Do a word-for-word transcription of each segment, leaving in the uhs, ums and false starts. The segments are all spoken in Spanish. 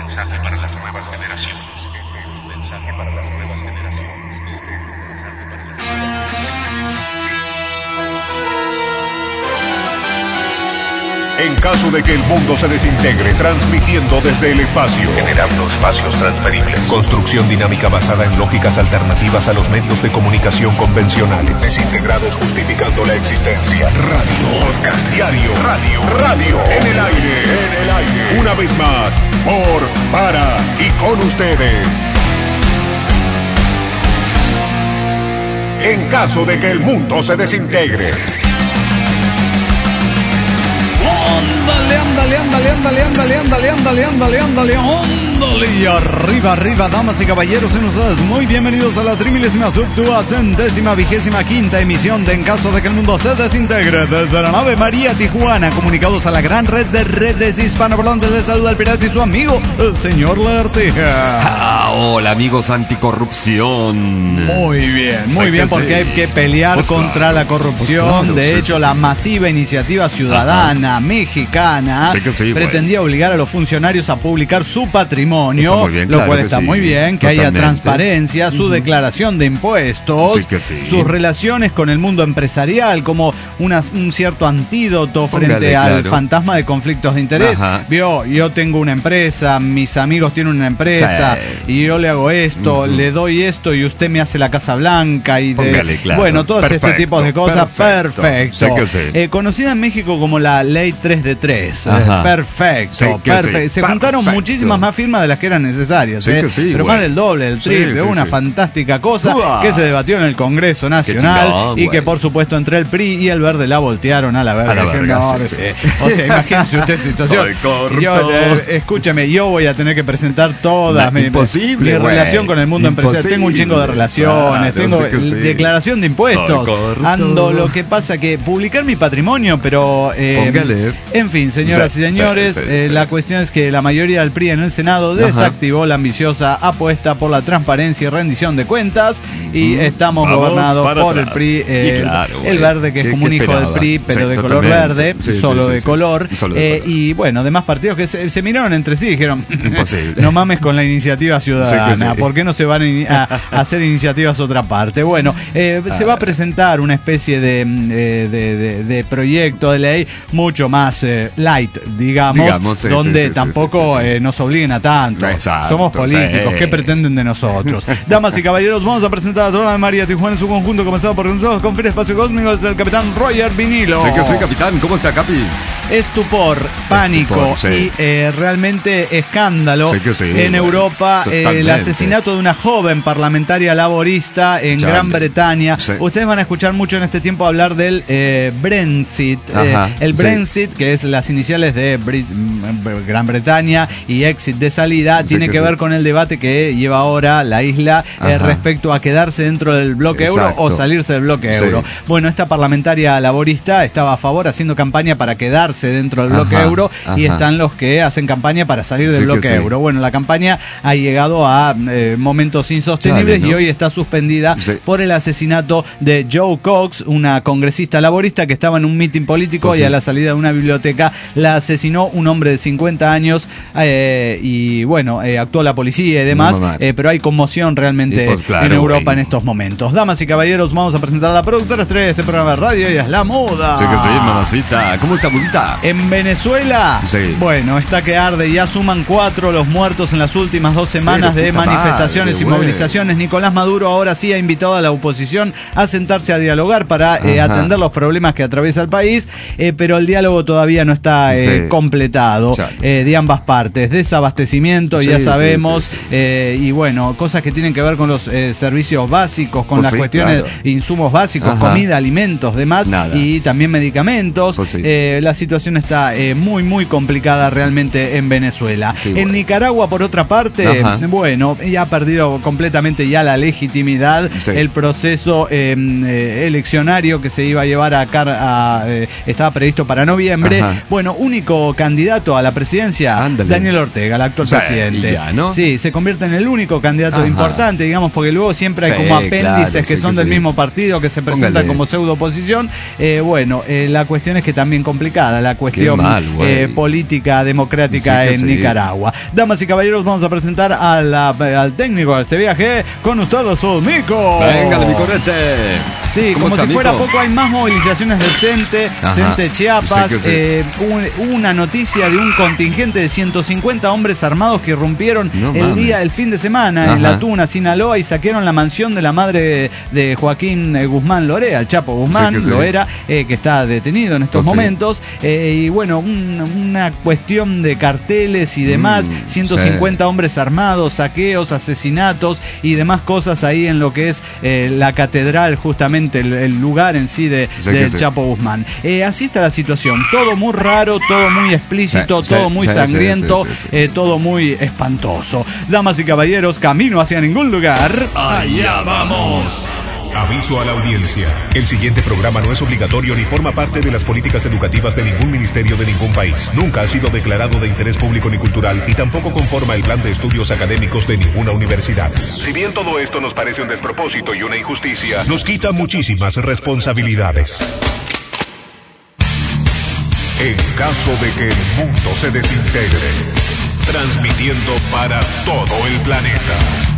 mensaje para las nuevas generaciones. Este es un mensaje para las nuevas generaciones. Este es un mensaje para las nuevas generaciones. En caso de que el mundo se desintegre, transmitiendo desde el espacio, Generando espacios transferibles. construcción dinámica basada en lógicas alternativas a los medios de comunicación convencionales, desintegrados justificando la existencia. Radio, podcast diario, radio, radio, en el aire, en el aire. Una vez más, por, para y con ustedes. En caso de que el mundo se desintegre. Ándale, ándale, ándale, ándale, ándale, ándale, ándale, ándale, ándale, ándale. Y arriba, arriba, damas y caballeros, sean ustedes muy bienvenidos a la trimilésima subduacentésima vigésima quinta emisión de En Caso de que el Mundo se Desintegre desde la nave María Tijuana, comunicados a la gran red de redes hispanoparlantes. Les saluda el pirata y su amigo, el señor Lertija. Ah, hola amigos anticorrupción. Muy bien, muy Sé bien, que porque sí. hay que pelear Pues contra claro, la corrupción. pues claro, de sí, hecho, sí, la sí. masiva iniciativa ciudadana mexicana Sé que sí, güey. pretendía obligar a los funcionarios a publicar su patrimonio, Está muy bien, lo claro cual que está sí. muy bien, que haya Totalmente. transparencia, su declaración de impuestos, Sí que sí. sus relaciones con el mundo empresarial como una- un cierto antídoto frente Póngale, al claro. fantasma de conflictos de interés. Ajá. Vio, yo tengo una empresa, mis amigos tienen una empresa Sí. y yo le hago esto, le doy esto y usted me hace la Casa Blanca y de, Póngale, claro. bueno, todo este Perfecto, tipo de cosas. perfecto. Perfecto. Sé que sí. Eh, conocida en México como la Ley tres de tres. Eh, Ajá. perfecto. Sé que perfecto. sí. Se juntaron Perfecto. muchísimas más firmas de las que eran necesarias. Sé eh, que sí, pero güey. más del doble, del Sí, triple. sí, una sí. fantástica cosa Uah. que se debatió en el Congreso Nacional chingón, y güey. que por supuesto entre el P R I y el Verde la voltearon a la verga. A la Que verga, no, sí, que sí, sí. sí. O sea, imagínense usted situación. Soy corrupto. Yo, eh, escúcheme, yo voy a tener que presentar toda No, mi, imposible, mi güey. relación con el mundo empresarial. Tengo un chingo de Imposible. relaciones, Claro, tengo sé que sí. declaración de impuestos. Soy corrupto. Ando, lo que pasa que publicar mi patrimonio, pero eh, Póngale. en fin, señoras Sí, y señores, sí, sí, eh, sí. la cuestión es que la mayoría del P R I en el Senado Ajá. desactivó la ambiciosa apuesta por la transparencia y rendición de cuentas y estamos Vamos gobernados para por el atrás. P R I, eh, Y claro, el güey. Verde, que es ¿Qué- como un qué hijo del esperaba? P R I, pero Sí, de color totalmente. verde, Sí, sí, solo sí, de sí. color. Y solo de Eh, color. y bueno, demás partidos que se, se miraron entre sí y dijeron, Imposible. no mames con la iniciativa ciudadana, Sí que sí. ¿por qué no se van a, ini- a- a hacer iniciativas a otra parte? Bueno, eh, se va a presentar una especie de, mm, eh, de, de- de proyecto de ley mucho más eh, light, digamos, Digamos, sí, donde sí, sí, tampoco sí, sí, sí. eh, nos obliguen a tanto. Exacto, Somos políticos, sí. ¿qué pretenden de nosotros? Damas y caballeros, vamos a presentar a toda la María Tijuana en su conjunto, comenzado por nosotros con Fin Espacio Cósmico, es el capitán Roger Vinilo. Sé que sí, capitán. ¿Cómo está, Capi? Estupor, pánico Estupor, sí. y eh, realmente escándalo Sí que sí, en güey. Europa. eh, el Totalmente. asesinato de una joven parlamentaria laborista en Chale. Gran Bretaña. Sí. Ustedes van a escuchar mucho en este tiempo hablar del eh, Brexit. eh, Ajá, el sí. Brexit, que es las iniciales de Brit- mm, Gran Bretaña y exit de salida, Sí tiene que, que sí. ver con el debate que lleva ahora la isla eh, Ajá. respecto a quedarse dentro del bloque euro Exacto. o salirse del bloque Sí. euro. Bueno, esta parlamentaria laborista estaba a favor haciendo campaña para quedarse dentro del bloque Ajá, euro y ajá. están los que hacen campaña para salir del Sí que bloque sí. euro. Bueno, la campaña ha llegado a eh, momentos insostenibles Chale, ¿no? y hoy está suspendida Sí. por el asesinato de Joe Cox, una congresista laborista que estaba en un mitin político Pues y sí. a la salida de una biblioteca la asesinó un hombre de cincuenta años eh, y bueno, eh, actuó la policía y demás, No, mamá. eh, pero hay conmoción realmente Y pues claro, en Europa güey. en estos momentos. Damas y caballeros, vamos a presentar a la productora estrella de este programa de radio, ella es La Muda. Sé que sí, mamacita. ¿Cómo está, bonita? En Venezuela, Sí. bueno, está que arde, ya suman cuatro los muertos en las últimas dos semanas Pero de puta manifestaciones madre, y güey. movilizaciones. Nicolás Maduro ahora sí ha invitado a la oposición a sentarse a dialogar para eh, Ajá. atender los problemas que atraviesa el país, eh, pero el diálogo todavía no está eh, Sí. completado Chale. eh, de ambas partes. Desabastecimiento, Sí, ya sí, sabemos, sí, sí. eh, y bueno, cosas que tienen que ver con los eh, servicios básicos, con Pues las sí, cuestiones claro. de insumos básicos, Ajá. comida, alimentos, demás, Nada. y también medicamentos. Pues sí. Eh, la situación está eh, muy, muy complicada realmente en Venezuela. Sí, en bueno. Nicaragua, por otra parte, Ajá. bueno, ya ha perdido completamente ya la legitimidad Sí. el proceso eh, eh, eleccionario que se iba a llevar a cabo, estaba previsto para noviembre. Ajá. Bueno, único candidato a la presidencia, Ándale. Daniel Ortega, el actual Sí, presidente. y ya, ¿no? Sí, se convierte en el único candidato Ajá. importante, digamos, porque luego siempre hay Sí, como apéndices claro, que sí son que del sí. mismo partido, que se presentan Póngale. como pseudo oposición. Eh, bueno, eh, la cuestión es que también complicada la cuestión mal, eh, política democrática Sí que en sí. Nicaragua. Damas y caballeros, vamos a presentar a la, al técnico de este viaje. Con ustedes, su Mico. Venga, mi correte. Sí, ¿Cómo como está, si fuera Mico? poco, hay más movilizaciones del CENTE, Ajá. CENTE Chiapas. Sí que sí. eh, un- una noticia de un contingente de ciento cincuenta hombres armados que irrumpieron No el mames. día, el fin de semana en Ajá. La Tuna, Sinaloa, y saquearon la mansión de la madre de Joaquín eh, Guzmán Lorea, el Chapo Guzmán, Sí que sí. lo era, eh, que está detenido en estos Pues sí. momentos. eh, y bueno, un- una cuestión de carteles y demás, Mm, ciento cincuenta hombres armados, saqueos, asesinatos y demás cosas ahí en lo que es eh, la catedral, justamente el, el lugar en sí de, Sí que del sí. Chapo Guzmán. Eh, así está la situación, todo muy raro, todo muy explícito, Sí, todo sí, muy sí, sangriento, sí, sí, sí. eh, todo muy espantoso. Damas y caballeros, camino hacia ningún lugar. Allá vamos. Aviso a la audiencia. El siguiente programa no es obligatorio ni forma parte de las políticas educativas de ningún ministerio de ningún país. Nunca ha sido declarado de interés público ni cultural y tampoco conforma el plan de estudios académicos de ninguna universidad. Si bien todo esto nos parece un despropósito y una injusticia, nos quita muchísimas responsabilidades. En caso de que el mundo se desintegre, transmitiendo para todo el planeta.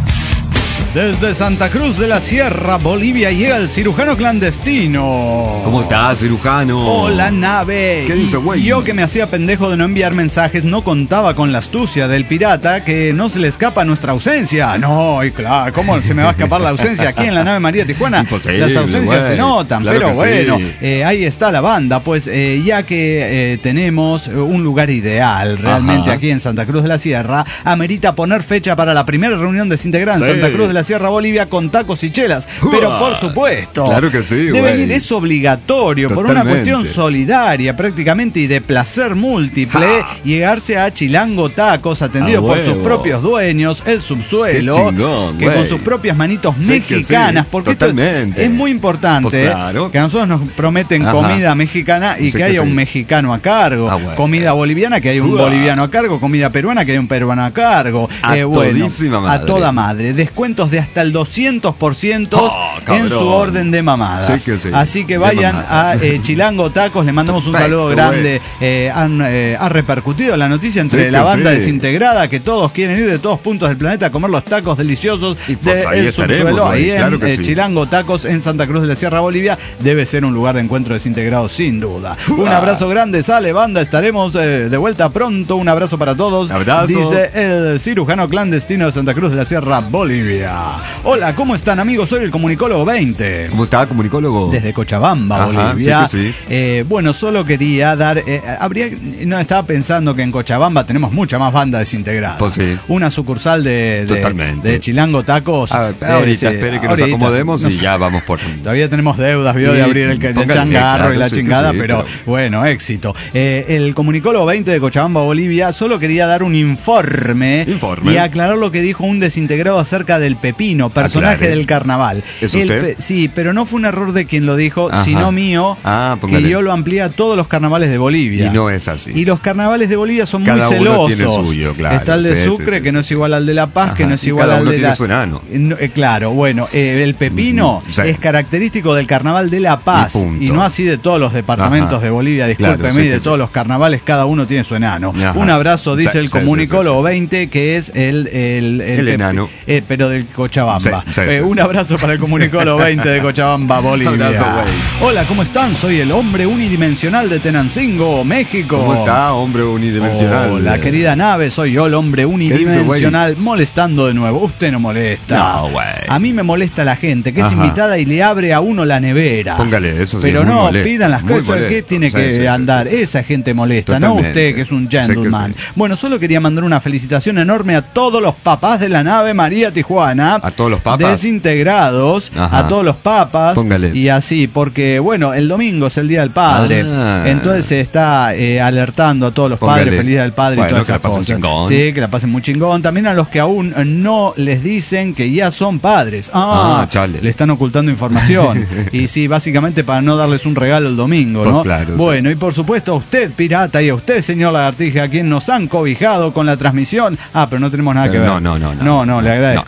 Desde Santa Cruz de la Sierra, Bolivia, llega el cirujano clandestino. ¿Cómo estás, cirujano? Hola, nave. ¿Qué dice, Y güey? Yo, que me hacía pendejo de no enviar mensajes, no contaba con la astucia del pirata, que no se le escapa nuestra ausencia. No, y claro, ¿cómo se me va a escapar la ausencia aquí en la nave María Tijuana? Imposible, Las ausencias güey. se notan, Claro pero que bueno, sí. eh, ahí está la banda. Pues eh, ya que eh, tenemos eh, un lugar ideal realmente Ajá. aquí en Santa Cruz de la Sierra, amerita poner fecha para la primera reunión desintegrada en Sí. Santa Cruz de la Sierra, Bolivia, con tacos y chelas. Pero por supuesto, Claro que sí, debe güey. ir, es obligatorio por una Totalmente. cuestión solidaria prácticamente y de placer múltiple, Ja. llegarse a Chilango Tacos, atendido A por sus huevo. propios dueños, el subsuelo, Qué chingón, que güey. con sus propias manitos Sí que mexicanas, sí, porque esto totalmente. es muy importante, Pues claro. que a nosotros nos prometen Ajá. comida mexicana y Sí que que haya sí. un mexicano a cargo, Ah, bueno. comida boliviana que haya un Uah. boliviano a cargo, comida peruana que haya un peruano a cargo. A Eh, bueno, todísima a madre. toda madre, descuentos de hasta el doscientos por ciento Oh, en cabrón. su orden de mamadas. Sí que sí. Así que De vayan mamada. a eh, Chilango Tacos, le mandamos un Perfecto, saludo grande. Eh, han, eh, ha repercutido la noticia entre Sí la que banda sí. desintegrada, que todos quieren ir de todos puntos del planeta a comer los tacos deliciosos Y pues de ahí el estaremos, subsuelo. güey, Ahí en claro que eh, sí. Chilango Tacos en Santa Cruz de la Sierra, Bolivia, debe ser un lugar de encuentro desintegrado sin duda. Un abrazo grande, sale banda, estaremos eh, de vuelta pronto. Un abrazo para todos. Abrazo. Dice el cirujano clandestino de Santa Cruz de la Sierra, Bolivia. Hola, ¿cómo están, amigos? Soy el comunicólogo veinte. ¿Cómo está, comunicólogo? Desde Cochabamba, Ajá, Bolivia. sí que sí. Eh, bueno, solo quería dar. eh, habría, no estaba pensando que en Cochabamba tenemos mucha más banda desintegrada. Pues sí. Una sucursal de, de, Totalmente. de Chilango Tacos. Ah, eh, ahorita, sí, espere que ahorita. nos acomodemos No y sé, ya vamos por... Todavía tenemos deudas, vio, de Sí, abrir el, el póngale, changarro claro, y la sí que chingada, sí, pero, pero- bueno, éxito. Eh, el comunicólogo veinte de Cochabamba, Bolivia, solo quería dar un informe, Informe. y aclarar lo que dijo un desintegrado acerca del Pepino, personaje Aclare. del carnaval. ¿Es El usted? pe- sí, pero no fue un error de quien lo dijo, Ajá. sino mío, Ah, que póngale. yo lo amplié a todos los carnavales de Bolivia. Y no es así. Y los carnavales de Bolivia son Cada muy uno celosos. tiene suyo, claro. Está el de Sí, Sucre, sí, sí, que no es igual al de La Paz, que Ajá. no es Y igual cada al uno de tiene la... su enano. No, eh, claro, bueno, eh, el pepino Mm, sí. es característico del carnaval de La Paz Y punto. y no así de todos los departamentos Ajá. de Bolivia, discúlpeme, Claro, sí y de que todos sí. los carnavales, cada uno tiene su enano. Ajá. Un abrazo, dice Sí, el sí, sí, comunicólogo sí, sí, sí. veinte, que es el... El, El pep- enano. eh, pero del Cochabamba. Sí, sí, Eh, sí, un sí. abrazo para el comunicólogo veinte de Cochabamba, Bolivia. Abrazo, güey. Hola, ¿cómo están? Soy el hombre unidimensional de Tenancingo, México. ¿Cómo está, hombre unidimensional? Hola, querida nave, soy yo, el hombre dice, unidimensional, molestando de nuevo. Usted no molesta. No, güey. A mí me molesta la gente que es Ajá. invitada y le abre a uno la nevera. Póngale, eso sí, Pero es muy no, molesto, pidan las muy cosas. ¿Qué molesto. tiene Sí, que sí, sí, andar? sí, sí. Esa gente molesta, no Totalmente. usted, que es un Sé que gentleman. sí. Bueno, solo quería mandar una felicitación enorme a todos los papás de la nave María Tijuana. ¿A todos los papas? Desintegrados, Ajá. a todos los papas. Póngale. Y así, porque, bueno, el domingo es el Día del Padre. Ah. Entonces se está eh, alertando a todos los Póngale. padres, feliz Día del Padre, Bueno, y todas que la esas pasen cosas. chingón. Sí, que la pasen muy chingón. También a los que aún no les dicen que ya son padres. Ah, Ah, chale. le están ocultando información. Y sí, básicamente para no darles un regalo el domingo, Pues ¿no? claro, Bueno, y por supuesto a usted, pirata, y a usted, señor Lagartija, a quien nos han cobijado con la transmisión. Ah, pero no tenemos nada que Pero ver. no, no, no, no. No, no, le No, agradezco. no, no. Eh,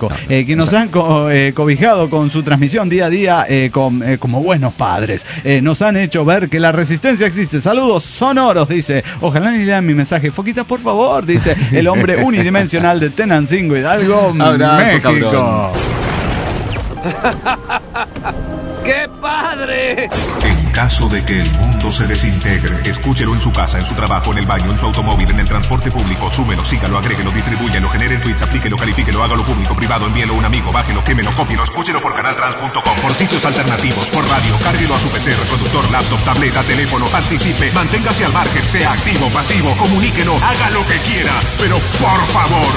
eh, que nos han co- eh, cobijado con su transmisión día a día eh, con, eh, como buenos padres. Eh, nos han hecho ver que la resistencia existe. Saludos sonoros, dice. Ojalá ni lean mi mensaje. Foquitas, por favor, dice el hombre unidimensional de Tenancingo Hidalgo, Abrazo, México. cabrón. ¡Qué padre! En caso de que el mundo se desintegre, escúchelo en su casa, en su trabajo, en el baño, en su automóvil, en el transporte público. Súmelo, sígalo, agréguelo, distribúyelo, genere tweets, aplíquelo, califíquelo, hágalo público, privado, envíelo a un amigo, bájelo, quémelo, cópielo, escúchelo por canaltrans punto com, por sitios alternativos, por radio, cárguelo a su P C, reproductor, laptop, tableta, teléfono, participe, manténgase al margen, sea activo, pasivo, comuníquelo, haga lo que quiera, pero por favor,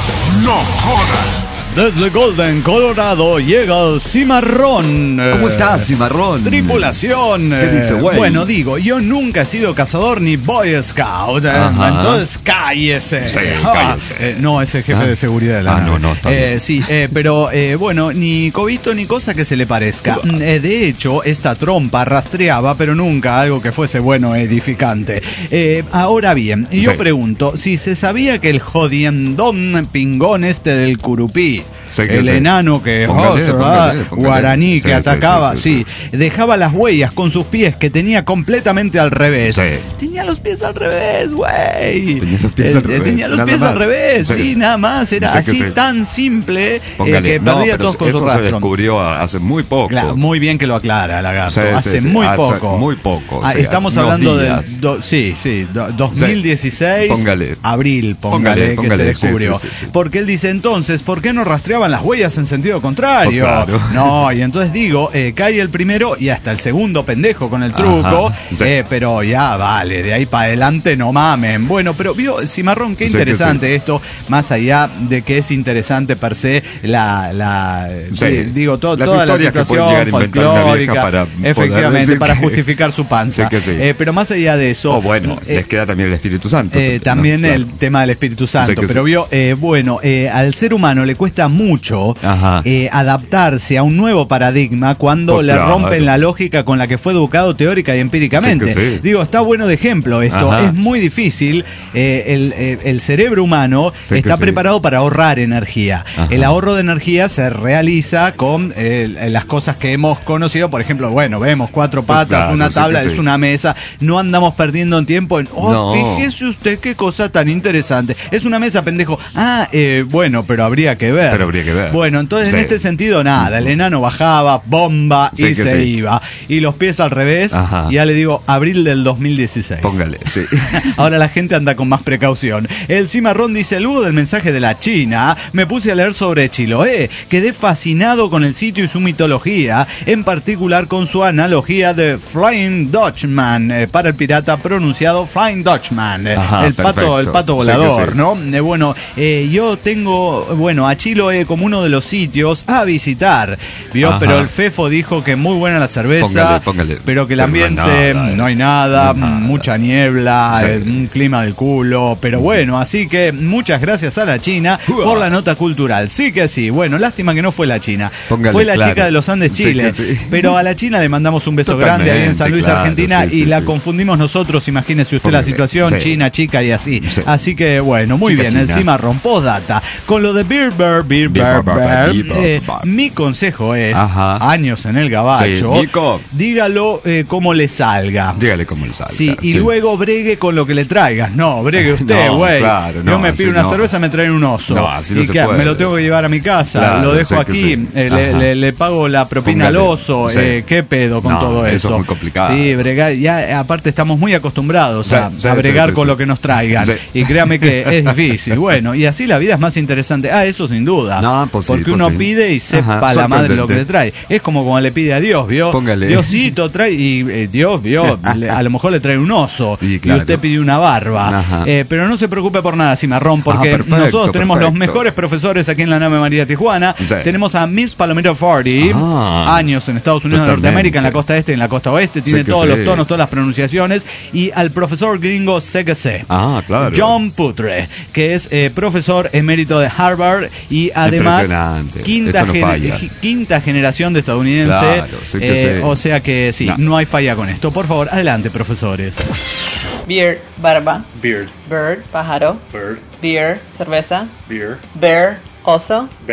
no joda. Desde Golden, Colorado, llega el Cimarrón. ¿Cómo estás, Cimarrón? Tripulación. ¿Qué dice, güey? Bueno, digo, yo nunca he sido cazador ni Boy Scout. eh, Ajá. Entonces, cállese. Sí, Ah, cállese. eh, no, es el jefe Ah. de seguridad de la Ah, nave. no, no, está Eh, bien. Sí, eh, pero eh, bueno, ni cobito ni cosa que se le parezca. Mm, eh, de hecho, esta trompa rastreaba, pero nunca algo que fuese bueno e edificante. Eh, ahora bien, yo Sí. pregunto, si se sabía que el jodiendón pingón este del Curupí, Sí, que el sí. enano que Póngale, oh, póngale, póngale. guaraní Sí, que sí, atacaba, sí, sí, sí, sí. dejaba las huellas con sus pies que tenía completamente al revés. Sí. Tenía los pies al revés, güey. Tenía los pies Eh, al revés, Tenía los nada pies al más. revés, Sí. sí, nada más. Era Sí, que así sí. tan simple eh, Póngale. que No, perdía pero todos con su eso se rastro. descubrió hace muy poco. Claro, muy bien que lo aclara, Lagarto. Sí, sí, hace sí, muy hace poco. muy poco, Ah, sí, estamos unos hablando días. del. do- sí, sí, do- dos mil dieciséis. Póngale. Abril, póngale, Póngale, póngale, que se sí, descubrió. sí, sí, sí. Porque él dice entonces, ¿por qué no rastreaban las huellas en sentido contrario? Pues claro. No, y entonces digo, eh, cae el primero y hasta el segundo pendejo con el truco. Ajá, sí. eh, pero ya vale, de ahí para adelante no mamen. Bueno, pero vio, Cimarrón, qué Sí, que interesante sí. esto, más allá de que es interesante per se la, la Sí. sí, digo, to- Las toda la historias que puede situación llegar a inventar una vieja folclórica, para poder efectivamente, decir para que- justificar su panza. Sí, que sí. Eh, pero más allá de eso, O bueno, eh, les queda también el Espíritu Santo. eh, ¿no? también Claro. el tema del Espíritu Santo, Sí, que pero sí. vio, eh, bueno, eh, al ser humano le cuesta mucho Ajá. eh, adaptarse a un nuevo paradigma cuando Pues le claro. rompen la lógica con la que fue educado teórica y empíricamente. Sí, que sí. Digo, está bueno de ejemplo esto, Ajá. es muy difícil, eh, el, eh, el cerebro humano Sí, que está sí. preparado para ahorrar energía. Ajá. El ahorro de energía se realiza con eh, las cosas que hemos conocido, por ejemplo, bueno, vemos cuatro Pues patas, claro, una sí tabla, que es sí. una mesa, no andamos perdiendo en tiempo en, oh, No. fíjese usted qué cosa tan interesante. Es una mesa, pendejo. Ah, eh, bueno, pero habría que ver. Pero habría que ver. Bueno, entonces en Sí. este sentido, nada. El enano bajaba, bomba Sí, y que se sí. iba. Y los pies al revés. Ajá. Y ya le digo, abril del dos mil dieciséis. Póngale, sí. Ahora la gente anda con más precaución. El Cimarrón dice, luego del mensaje de la China, me puse a leer sobre Chiloé. Quedé fascinado con el sitio y su mitología, en particular con su analogía de Flying Dutchman, eh, para el pirata pronunciado Flying Dutchman, eh, Ajá, el pato, perfecto. el pato Sí que volador, sí. ¿no? Eh, bueno, eh, yo tengo, bueno, a Chiloé como uno de los sitios a visitar, ¿vio? Ajá. Pero el Fefo dijo que muy buena la cerveza, Póngale, póngale. pero que el Pero no hay ambiente nada, no hay nada, no hay nada. mucha niebla, Sí. eh, un clima del culo, pero bueno, así que muchas gracias a la China por la nota cultural. Sí que sí, bueno, lástima que no fue la China, Póngale, fue la claro. chica de los Andes, Sí Chile, que sí. pero a la China le mandamos un beso Totalmente, grande ahí en San Luis, claro, Argentina, sí, y sí, la sí. confundimos nosotros, imagínese usted la Póngale, situación, sí. China, chica y así. Sí. Así que bueno, muy Chica bien, el china. Cimarrón, postdata, con lo de Beer Bear, Beer Bear, Beer Bear, Bear, Beer Bear, eh, Bear. mi consejo es, Ajá. años en el gabacho, Sí, Nico. dígalo eh, como le salga. Dígale cómo le salga. Sí, y luego bregue con lo que le traigas. No, bregue usted, No, güey. claro, Yo no, me así pido una no. cerveza, me traen un oso. No, así no ¿Y se qué? puede. Me lo tengo que llevar a mi casa, Claro, lo dejo sí que aquí, sí. eh, le, Ajá. le- le pago la propina al Póngale. oso. Sí. eh, ¿Qué pedo con No, todo eso? eso es muy complicado. Sí, bregar, ya eh, aparte estamos muy acostumbrados Sí, a, sí, a sí, bregar sí, con sí. lo que nos traigan. Sí. Y créame que es difícil. Bueno, y así la vida es más interesante. Ah, eso sin duda. No, pues sí, Porque pues uno sí. pide y sepa Ajá, la madre lo que le sorprendente. trae. Es como cuando le pide a Dios, ¿vio? Póngale. Diosito trae y eh, Dios, vio, le- a lo mejor le trae un oso Y y, claro. usted pidió una barba. Ajá. Eh, pero no se preocupe por nada, Cimarrón, porque Ah, perfecto, nosotros tenemos los perfecto. mejores profesores aquí en la nave María Tijuana. Sí. Tenemos a Miss Palomero Forty, Ah, años en Estados Unidos de totalmente. Norteamérica, en la costa este y en la costa oeste, tiene Sí que todos sí. los tonos, todas las pronunciaciones, y al profesor gringo C G C. Ah, claro. John Putre, que es eh, profesor emérito de Harvard y además Impresionante. quinta, Esto no gen- falla. quinta generación de estadounidense. Claro, sí que eh, sí. O sea que sí, No. no hay falla con esto. Por favor, adelante, profesores. Beard, barba. Beard, Bird, pájaro. bird, Beer, cerveza. beer, Bear, oso. bear,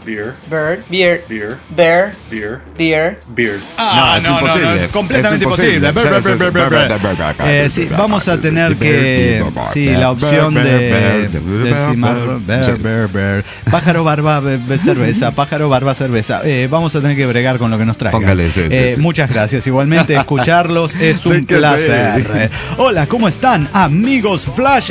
Beer. Bird. Beer. Beer. Bear. Beer. Beer. Beard. Ah, No, es imposible. es completamente Es imposible. imposible. Sí, sí, sí. Eh, sí, vamos a tener que... Sí, la opción de... del cimarrón. Ber, ber, ber. Pájaro, barba, be- be- cerveza. Pájaro, barba, cerveza. Eh, vamos a tener que bregar con lo que nos traigan. Póngale, sí, sí, Eh, sí. Muchas gracias. Igualmente, escucharlos es Sí un que placer. sí. Eh, Hola, ¿cómo están? Amigos Flash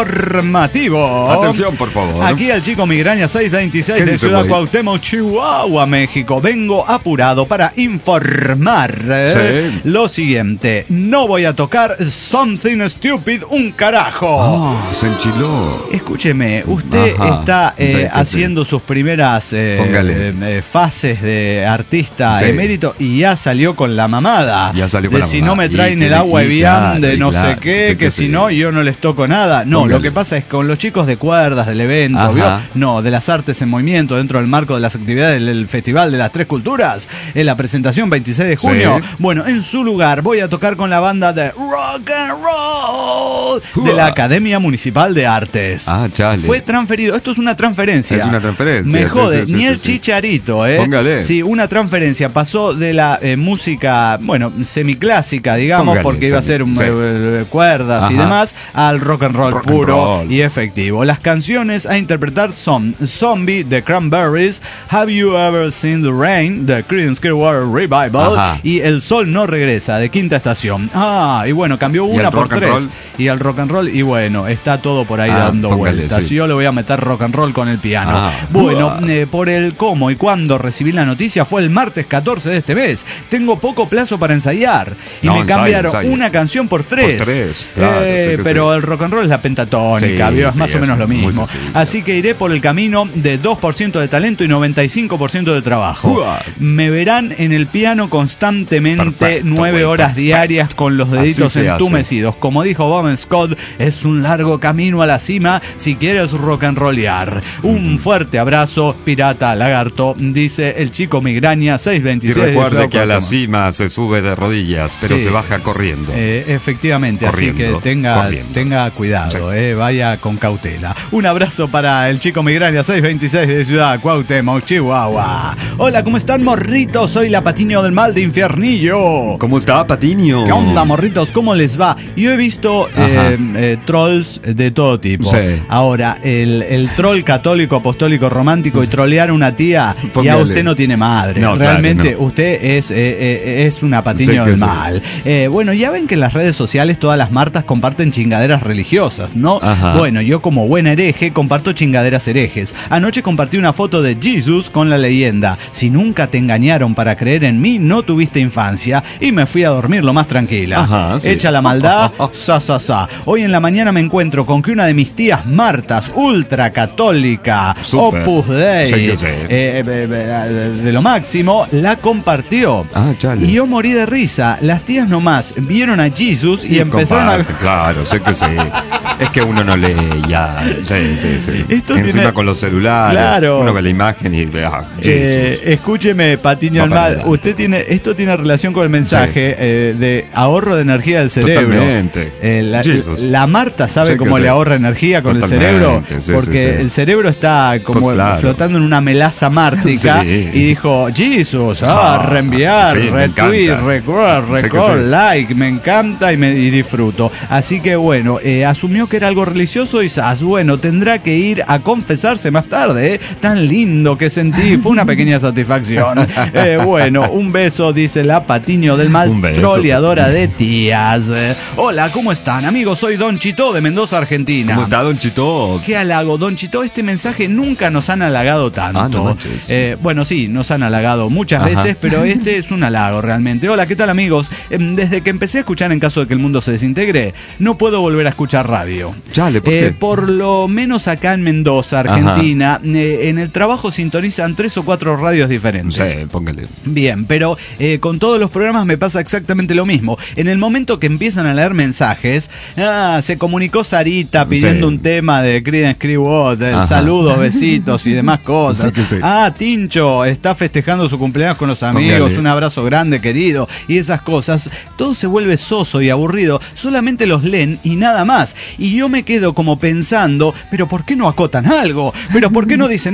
Informativo. Atención, por favor. Aquí el chico Migraña seiscientos veintiséis ¿Qué de dice, Ciudad güey? Cuauhtémoc, Chihuahua, México. Vengo apurado para informar eh, Sí. lo siguiente. No voy a tocar Something Stupid un carajo. Ah, se enchiló. Escúcheme, usted Ajá. está eh, Sí, que sí. haciendo sus primeras eh, Póngale. eh, eh, fases de artista Sí. emérito y ya salió con la mamada. Ya salió de con la si mamada. no me Y traen que el le- agua y Evian claro, de y no sé claro, qué, sí que, que si sí. no yo no les toco nada. No, Póngale. lo que pasa es que con los chicos de cuerdas del evento, Ajá. ¿vio? No, de las artes en movimiento dentro del marco de las actividades del Festival de las Tres Culturas, en la presentación veintiséis de junio. Sí. Bueno, en su lugar voy a tocar con la banda de Rock and Roll de la Uah. Academia Municipal de Artes. Ah, chale. Fue transferido, esto es una transferencia. Es una transferencia, Me sí, jode, sí, sí, ni sí, el sí. chicharito, ¿eh? Póngale. Sí, una transferencia. Pasó de la eh, música, bueno, semiclásica, digamos, Póngale, porque iba a ser semi- um, sí. eh, cuerdas y Ajá. demás, al rock and roll Rock and puro roll. y efectivo. Las canciones a interpretar son Zombie de Cranberries, Have You Ever Seen the Rain de Creedence Clearwater Revival Ajá. y El Sol No Regresa de Quinta Estación. Ah, y bueno, cambió ¿Y una el por rock and tres. roll? Y el rock and roll, y bueno, está todo por ahí Ah, dando póngale, vueltas. sí. Y yo le voy a meter rock and roll con el piano. Ah. Bueno, Uah. eh, por el cómo y cuándo recibí la noticia fue el martes catorce de este mes. Tengo poco plazo para ensayar. Y No, me ensayo, cambiaron ensayo. una canción por tres. Por tres, claro, Eh, sé que pero sí. el rock and roll es la pentatónica, Sí, ¿vio? Es sí, más o es menos lo muy mismo. sencillo. Así que iré por el camino de dos por ciento de talento y noventa y cinco por ciento de trabajo. Uah. Me verán en el piano constantemente Perfecto, nueve güey, horas perfecto. diarias con los deditos Así se hace. entumecidos. Como dijo Bob Scott, es un largo camino a la cima si quieres rock and rollear. Un fuerte abrazo, pirata lagarto, dice el chico Migraña Y seiscientos veintiséis. de recuerde Ciudad que a la Cuauhtémoc. cima se sube de rodillas, pero Sí. se baja corriendo. Eh, efectivamente, Corriendo, así que tenga, corriendo. tenga cuidado, Sí. eh, vaya con cautela. Un abrazo para el chico Migraña seiscientos veintiséis de Ciudad Cuauhtémoc, Chihuahua. Hola, ¿cómo están, morritos? Soy la Patiño del Mal de Infiernillo. ¿Cómo está, Patiño? ¿Qué onda, morritos? ¿Cómo les va? Yo he visto eh, eh, trolls de todo tipo. Sí. Ahora, el, el troll católico, apostólico, romántico y trolear a una tía, ya Póngale. usted no tiene madre. No, claro, Realmente no. usted es, eh, eh, es una Patiño Sí que del sí. Mal. Eh, bueno, ya ven que en las redes sociales todas las martas comparten chingaderas religiosas, ¿no? Ajá. Bueno, yo como buen hereje comparto chingaderas herejes. Anoche compartí una foto de Jesus con la leyenda: si nunca te engañaron para creer en mí, no tuviste infancia, y me fui a dormir lo más tranquila. Ajá, sí. Hecha la maldad, sa, sa, sa. Hoy en la mañana me encuentro con que una de mis tías Martas, ultra católica, Súper. Opus Dei, Sí que sí. eh, eh, eh, de lo máximo, la compartió. Ah, chale. Y yo morí de risa. Las tías nomás vieron a Jesus y, Y empezaron a... comparte, Claro, sé que sí. Es que uno no lee ya. Sí, sí, sí. Esto Encima tiene- con los celulares. Claro. Uno ve la imagen y ve, ah, Eh, Jesus. escúcheme, Patiño Va al para Mal, adelante. usted tiene, esto tiene relación con el mensaje eh, de ahorro de energía del cerebro. Totalmente. Eh, la, Jesus. la Marta sabe Sí que cómo sí. le ahorra energía con Totalmente, el cerebro, sí, porque sí, sí. el cerebro está como Pues claro. flotando en una melaza mártica Sí. y dijo, Jesus, ah, Ah, reenviar, sí, me retweet, encanta. record, Sí que record, sí. like, me encanta y, me, y disfruto. Así que bueno, eh, asumió que era algo religioso y zas, bueno, tendrá que ir a confesarse más tarde, ¿eh? Tan lindo que sentí, fue una pequeña satisfacción. Eh, bueno, un beso, dice la Patiño del Mal, Un beso. troleadora de tías. Eh, hola, ¿cómo están, amigos? Soy Don Chito de Mendoza, Argentina. ¿Cómo está, Don Chito? Qué halago, Don Chito, este mensaje nunca nos han halagado tanto. Ah, no manches. Eh, bueno, sí, nos han halagado muchas Ajá. veces, pero este es un halago realmente. Hola, ¿qué tal, amigos? Em, Desde que empecé a escuchar En caso de que el mundo se desintegre, no puedo volver a escuchar radio. Chale, ¿por Eh, qué? por lo menos acá en Mendoza, Argentina, eh, en el trabajo sintonizan tres o cuatro radios diferentes. Sí, póngale. Bien, pero eh, con todos los programas me pasa exactamente lo mismo. En el momento que empiezan a leer mensajes, ah, se comunicó Sarita pidiendo Sí. un tema de Creedence Clearwater, Ajá. saludos, besitos y demás cosas. Sí que sí. Ah, Tincho está festejando su cumpleaños con los amigos, Póngale. un abrazo grande, querido, y esas cosas. Todo se vuelve soso y aburrido, solamente los leen y nada más. Y yo me quedo como pensando, pero ¿por qué no acotan algo? ¿Pero por qué no dicen algo? ¿Qué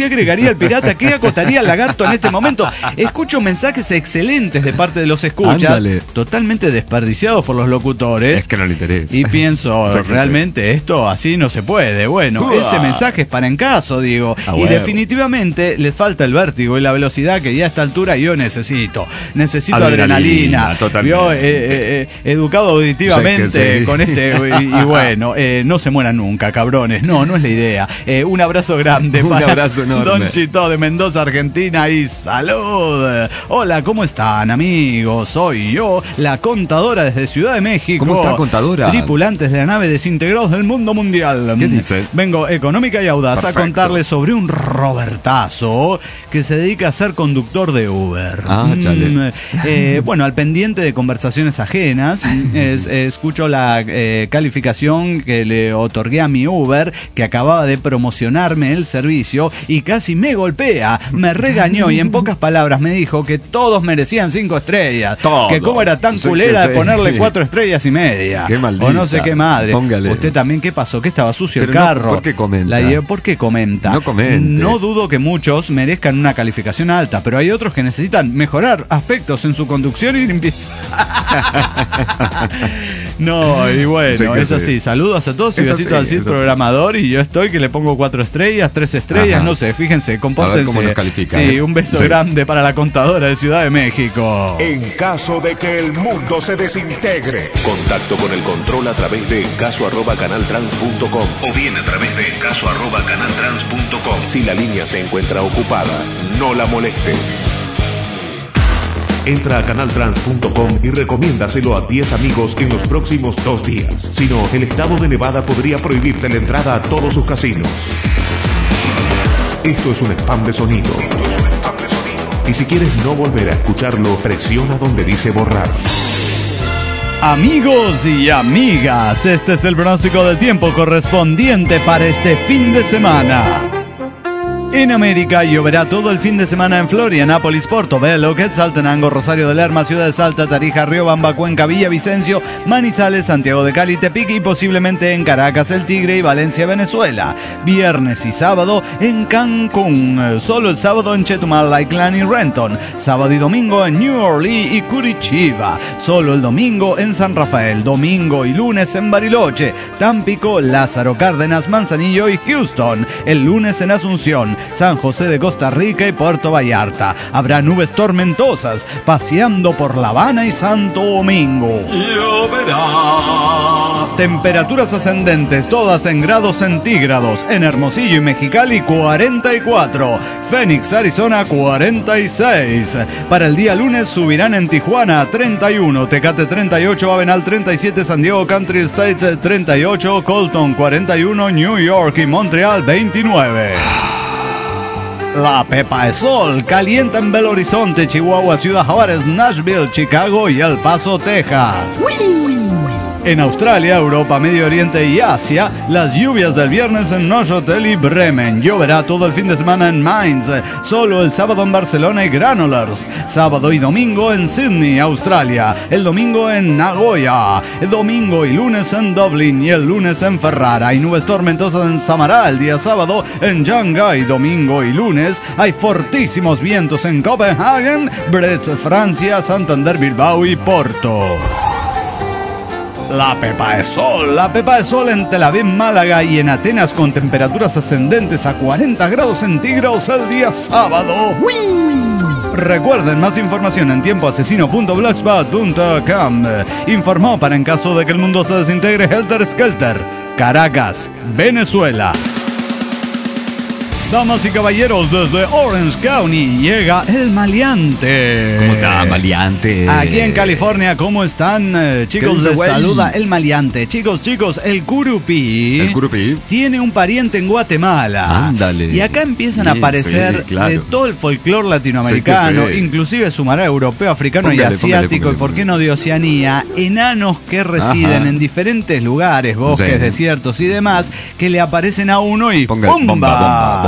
agregaría el pirata? ¿Qué acotaría el lagarto en este momento? Escucho mensajes excelentes de parte de los escuchas, Ándale. totalmente desperdiciados por los locutores. Es que no le interesa. Y pienso, O sea, que realmente esto así no se puede. Bueno, Uah. ese mensaje es para en caso, digo. Ah, y huevo. definitivamente les falta el vértigo y la velocidad que ya a esta altura yo necesito. Necesito Adrenalina, adrenalina. totalmente. Yo, eh, eh, eh, educado auditivamente Sé que sí. con este. Y, y bueno, eh, no se mueran nunca, cabrones. No, no es la idea. Eh, un abrazo grande Un para abrazo enorme. Don Chito de Mendoza, Argentina. Y salud. Hola, ¿cómo están, amigos? Soy yo, la contadora desde Ciudad de México. ¿Cómo está, contadora? Tripulantes de la nave Desintegrados del Mundo Mundial. ¿Qué dice? Vengo económica y audaz Perfecto. a contarles sobre un Robertazo que se dedica a ser conductor de Uber. Ah, chale. Mm, eh, bueno, al pendiente de conversaciones ajenas, es- escucho la eh, calificación que le otorgué a mi Uber, que acababa de promocionarme el servicio y casi me golpea, me regañó y en pocas palabras me dijo que todos merecían cinco estrellas, Todos. que cómo era tan Sí, culera que de sí. ponerle cuatro estrellas y media. Qué maldita. O no sé qué madre. Póngale. Usted también, ¿qué pasó? ¿Qué estaba sucio Pero el no, carro? ¿por qué comenta? La idea- ¿Por qué comenta? No comente. No dudo que muchos merezcan una calificación alta, pero hay otros que necesitan mejorar aspectos en su conducción y limpieza. No, y bueno, Sí que es sí. así. Saludos a todos y Es besitos así, al Cid es así. programador. Y yo estoy que le pongo cuatro estrellas, tres estrellas, Ajá. no sé, fíjense, compórtense. cómo nos califica, Sí, ¿eh? un beso Sí. grande para la contadora de Ciudad de México. En caso de que el mundo se desintegre, Contacto con el control a través de caso arroba canaltrans punto com o bien a través de caso arroba canaltrans punto com. Si la línea se encuentra ocupada, no la moleste. Entra a canaltrans punto com y recomiéndaselo a diez amigos en los próximos dos días. Si no, el estado de Nevada podría prohibirte la entrada a todos sus casinos. Esto es un spam de sonido. Esto es un spam de sonido. Y si quieres no volver a escucharlo, presiona donde dice borrar. Amigos y amigas, este es el pronóstico del tiempo correspondiente para este fin de semana. En América lloverá todo el fin de semana en Florianópolis, Portobelo, Quetzaltenango, Rosario de Lerma, Ciudad de Salta, Tarija, Riobamba, Cuenca, Villavicencio, Manizales, Santiago de Cali, Tepic y posiblemente en Caracas, El Tigre y Valencia, Venezuela. Viernes y sábado en Cancún, solo el sábado en Chetumal, Lakeland y Renton. Sábado y domingo en New Orleans y Curitiba. Solo el domingo en San Rafael. Domingo y lunes en Bariloche, Tampico, Lázaro Cárdenas, Manzanillo y Houston. El lunes en Asunción, San José de Costa Rica y Puerto Vallarta. Habrá nubes tormentosas paseando por La Habana y Santo Domingo. Lloverá. Temperaturas ascendentes, todas en grados centígrados. En Hermosillo y Mexicali, cuarenta y cuatro. Phoenix, Arizona, cuarenta y seis. Para el día lunes subirán en Tijuana, treinta y uno. Tecate, treinta y ocho. Avenal, treinta y siete. San Diego Country Estates, treinta y ocho. Colton, cuarenta y uno. New York y Montreal, veintinueve. La Pepa de Sol calienta en Belo Horizonte, Chihuahua, Ciudad Juárez, Nashville, Chicago y El Paso, Texas. En Australia, Europa, Medio Oriente y Asia, las lluvias del viernes en Neuchâtel y Bremen. Lloverá todo el fin de semana en Mainz, solo el sábado en Barcelona y Granollers. Sábado y domingo en Sydney, Australia. El domingo en Nagoya. El domingo y lunes en Dublín y el lunes en Ferrara. Hay nubes tormentosas en Samará el día sábado. En Shanghái, domingo y lunes. Hay fortísimos vientos en Copenhagen, Brest, Francia, Santander, Bilbao y Porto. La Pepa de Sol, la Pepa de Sol en Tel Aviv, Málaga y en Atenas con temperaturas ascendentes a cuarenta grados centígrados el día sábado. Recuerden más información en tiempo asesino punto blogspot punto com. Informó para en caso de que el mundo se desintegre Helter Skelter, Caracas, Venezuela. Damas y caballeros, desde Orange County llega el maleante. ¿Cómo está, maleante? Aquí en California, ¿cómo están? Eh, chicos, dice, les güey? saluda el maleante. Chicos, chicos, el Curupí. El Curupí. Tiene un pariente en Guatemala. Ándale. Y acá empiezan Sí, a aparecer sí, claro. de todo el folclore latinoamericano, Sí que sí. inclusive sumará europeo, africano Póngale, y asiático, póngale, póngale. y por qué no de Oceanía, enanos que residen Ajá. en diferentes lugares, bosques, Sí. desiertos y demás, que le aparecen a uno y Ponga- ¡pumba! bomba, bomba, bomba.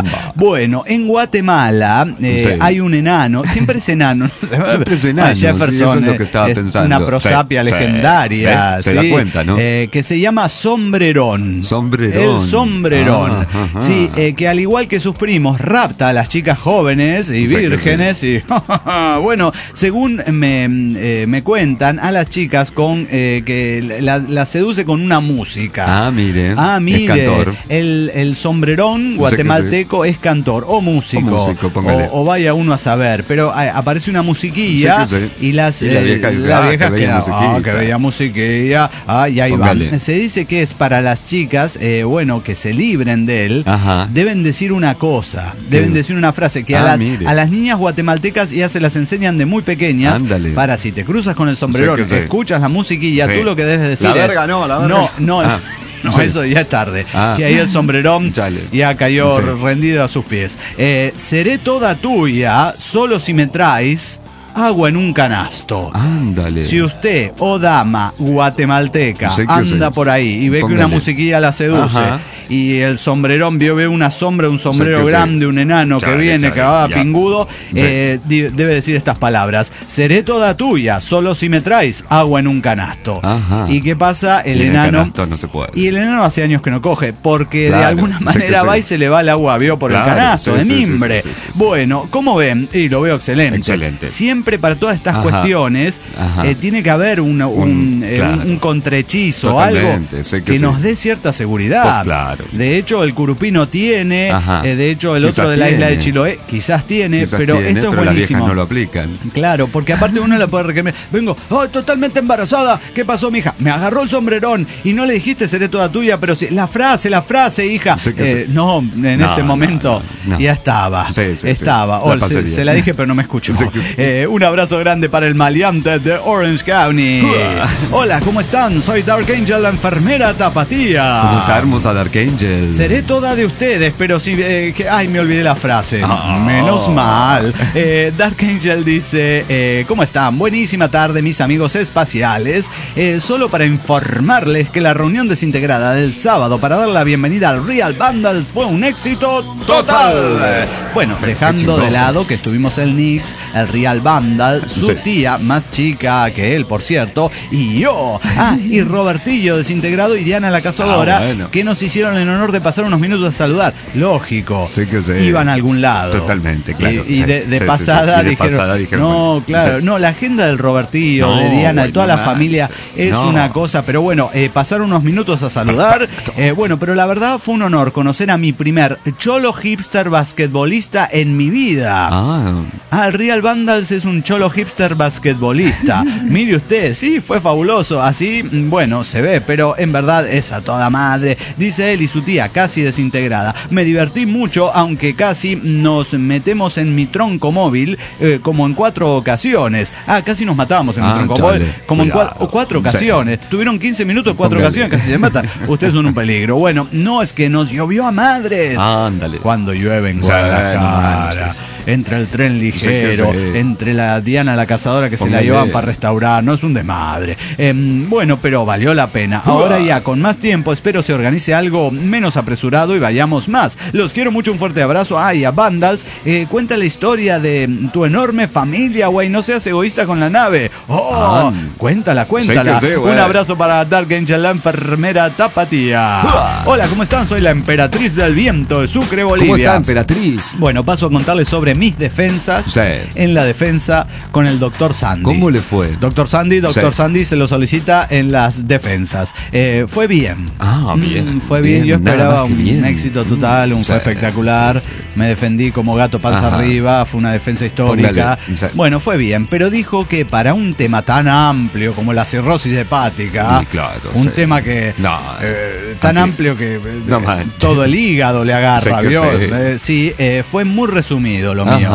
Bueno, en Guatemala eh, Sí. hay un enano, siempre es enano. No sé, Siempre es enano, ah, Jefferson, sí, eso es lo que estaba es pensando. una prosapia Sí, legendaria. sí, se da ¿sí? cuenta, ¿no? Eh, que se llama Sombrerón. Sombrerón. El Sombrerón. Ah, ajá. Sí, eh, que al igual que sus primos, rapta a las chicas jóvenes y Sí, que vírgenes. Y bueno, según me, eh, me cuentan, a las chicas con eh, que las la seduce con una música. Ah, mire. Ah, mire, Es cantor. El, el sombrerón guatemalteco es cantor o músico. O músico, póngale. o, o vaya uno a saber. Pero a, aparece una musiquilla Sí, que sí. y las Y la vieja dice, las ah, viejas que bella quedan, musiquilla. ah, que bella musiquilla. Ah, y ahí Póngale. van. Se dice que es para las chicas, eh, bueno, que se libren de él. Ajá. Deben decir una cosa, deben ¿Qué? decir una frase que Ah, a, las, mire. a las niñas guatemaltecas ya se las enseñan de muy pequeñas. Ándale. Para si te cruzas con el sombrerón, Sí, que sí. escuchas la musiquilla, Sí. tú lo que debes decir La es, verga no, la verga. no, no, Ah. no, Sí. eso ya es tarde. Ah. Que ahí el sombrerón Chale. ya cayó Sí. rendido a sus pies. Eh, seré toda tuya, solo si me traes agua en un canasto. Ándale. Si usted o dama guatemalteca Sí, que anda sí. por ahí y ve que Póngale. una musiquilla la seduce Ajá. y el sombrerón vio ve una sombra, un sombrero Sí, que sí. grande, un enano Chale, que viene, chale, que va ya. pingudo, Sí. eh, di- debe decir estas palabras: seré toda tuya, solo si me traes agua en un canasto. Ajá. ¿Y qué pasa? El Y en el enano. canasto no se puede. Y el enano hace años que no coge, porque de Claro, alguna sí manera que va sí. y se le va el agua, vio por Claro, el canasto, sí, de sí, sí, mimbre. sí, sí, sí. Bueno, ¿cómo ven? Y lo veo excelente. Excelente. Siempre para todas estas Ajá. cuestiones Ajá. eh, tiene que haber una- un, Un- eh, claro. un- un contrahechizo, algo Totalmente, sé que que sí. nos dé cierta seguridad. Pues claro. De hecho, el curupino tiene, Ajá. eh, de hecho, el Quizás otro de la isla de tiene. Chiloé quizás tiene, Quizás pero tiene, esto es pero las buenísimo. viejas no lo aplican. Claro, porque aparte uno le puede reclamar, vengo, oh, totalmente embarazada, ¿qué pasó, mija? Me agarró el sombrerón y no le dijiste seré toda tuya, pero sí, la frase, la frase, hija. Sí que Eh, sí. no, en No, ese no, momento no, no. ya estaba, Sí, sí, sí. estaba. La Oh, se, pasaría. se la dije, pero no me escuchó. Sí que sí. Eh, un abrazo grande para el maleante de Orange County. Hola, ¿cómo están? Soy Dark Angel, la enfermera tapatía. ¿Cómo está hermosa Dark Angel? Seré toda de ustedes, pero si... eh, que- ay, me olvidé la frase. Ah. Menos mal. Eh, Dark Angel dice, eh, ¿cómo están? Buenísima tarde, mis amigos espaciales. Eh, solo para informarles que la reunión desintegrada del sábado para dar la bienvenida al Real Vandals fue un éxito total. Bueno, dejando chingón. de lado que estuvimos el Knicks, el Real Vandal, su Sí. tía, más chica que él, por cierto, y yo. Ah, y Robertillo desintegrado y Diana la cazadora, Ah, bueno. que nos hicieron el honor de pasar unos minutos a saludar. Lógico. Sí que sí. Iban a algún lado. Totalmente, claro. Y, y Sí, de, de sí, sí, pasada, sí. Y de dijeron, pasada dijeron, no, bueno, claro, sí. no, la agenda del Robertillo, No, de Diana, de bueno, toda la man. familia es No. una cosa, pero bueno, eh, pasaron unos minutos a saludar. Eh, bueno, pero la verdad fue un honor conocer a mi primer cholo hipster basquetbolista en mi vida. Ah, Ah, el Real Vandals es un cholo hipster basquetbolista. Mire usted, sí, fue fabuloso. Así, bueno, se ve, pero en verdad es a toda madre. Dice él y su tía, casi desintegrada. Me divertí mucho, aunque casi nos metemos en mi tronco móvil, eh, como en cuatro ocasiones. Ah, casi nos matábamos en Ah, mi tronco chale, móvil, como en cuidado. cua- cuatro Sí. ocasiones. Tuvieron quince minutos, cuatro Póngale. ocasiones, casi se matan. Ustedes son un peligro. Bueno, no es que nos llovió a madres. ándale. Cuando llueve en Sí, Guadalajara, no manches. entre el tren ligero, Sí que sí. entre la Diana la cazadora que se la Póngale. llevan para restaurar, no es un desmadre. Em, bueno, pero valió la pena. Ahora ya con más tiempo espero se organice algo menos apresurado y vayamos más. Los quiero mucho, un fuerte abrazo. Ay, a Vandals, eh, cuenta la historia de tu enorme familia, güey, no seas egoísta con la nave. Oh, Ah. cuéntala, cuéntala. Sí que sí, güey. un abrazo para Dark Angel, la enfermera tapatía. Hola, ¿cómo están? Soy la emperatriz del viento de Sucre, Bolivia. ¿Cómo está, emperatriz? Bueno, paso a contarles sobre mis defensas Sí. en la defensa con el doctor Sandy. ¿Cómo le fue? Doctor Sandy, doctor Sí. Sandy se lo solicita en las defensas. Eh, fue bien. Ah, bien, Mm, fue bien, bien, yo nada esperaba más que un bien. éxito total, un Sí, fue espectacular. sí, sí. Me defendí como gato panza Ajá. arriba, fue una defensa histórica. Póngale, sí. Bueno, fue bien, pero dijo que para un tema tan amplio como la cirrosis hepática, Sí, claro, un sí. tema que No, eh, tan aquí- amplio que eh, No manches. todo el hígado le agarra, Sí que ¿vio? sí. Eh, sí, eh, fue muy resumido lo Ajá. mío.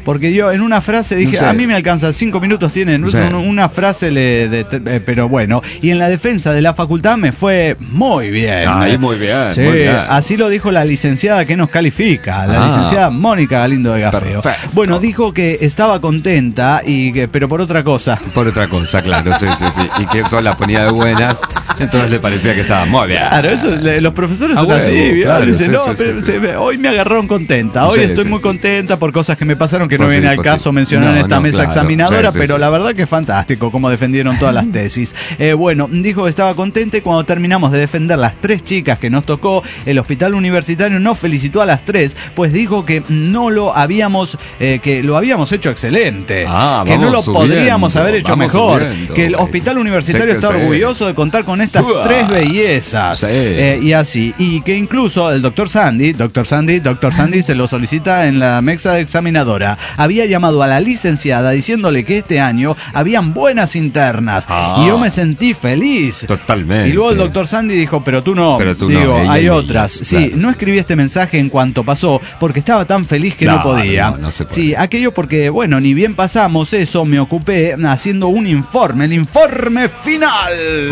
porque yo en una frase dije, Sí. a mí me alcanza, cinco minutos tienen, Sí. un- una frase, le, de, eh, pero bueno, y en la defensa de la facultad me fue muy bien. Ay, muy bien, Sí, muy bien. así lo dijo la licenciada que nos califica, la Ah. licenciada Mónica Galindo de Gafeo. Perfecto. Bueno, dijo que estaba contenta, y que, pero por otra cosa. Por otra cosa, claro, sí, sí, sí. Y que eso la ponía de buenas, entonces le parecía que estaba muy bien. Claro, eso, le- los profesores Ah, son bueno, así, ¿vio? claro, Dicen, sí, no, sí, pero sí, se sí. ve- hoy me agarraron contenta, hoy Sí, estoy sí, muy sí. contenta por cosas que me pasaron que no Pues sí, viene al pues caso sí. mencionar en No, esta no, mesa claro, examinadora, sí, sí, pero sí. la verdad que fantástico cómo defendieron todas las tesis. Eh, bueno, dijo que estaba contenta y cuando terminamos de defender las tres chicas que nos tocó, el hospital universitario nos felicitó a las tres, pues dijo que no lo habíamos, eh, que lo habíamos hecho excelente, Ah, que no vamos lo subiendo, podríamos haber hecho vamos mejor, subiendo, que el güey. hospital universitario Sí que está sí. orgulloso de contar con estas Uah. tres bellezas. Sí. Eh, y así, y que incluso el doctor Sandy, doctor Sandy, doctor Sandy se lo solicita en la mesa examinadora, había llamado a la licenciada diciéndole que este año habían buenas internas, Ah. y yo me sentí feliz. Totalmente. Y luego el doctor Sandy dijo, pero tú no, Pero tú no, digo, ella hay y otras. ellas, Sí, claro, no sí. escribí este mensaje en cuanto pasó, porque estaba tan feliz que Claro, no podía. no, no se puede. Sí, aquello porque, bueno, ni bien pasamos eso, me ocupé haciendo un informe, el informe final.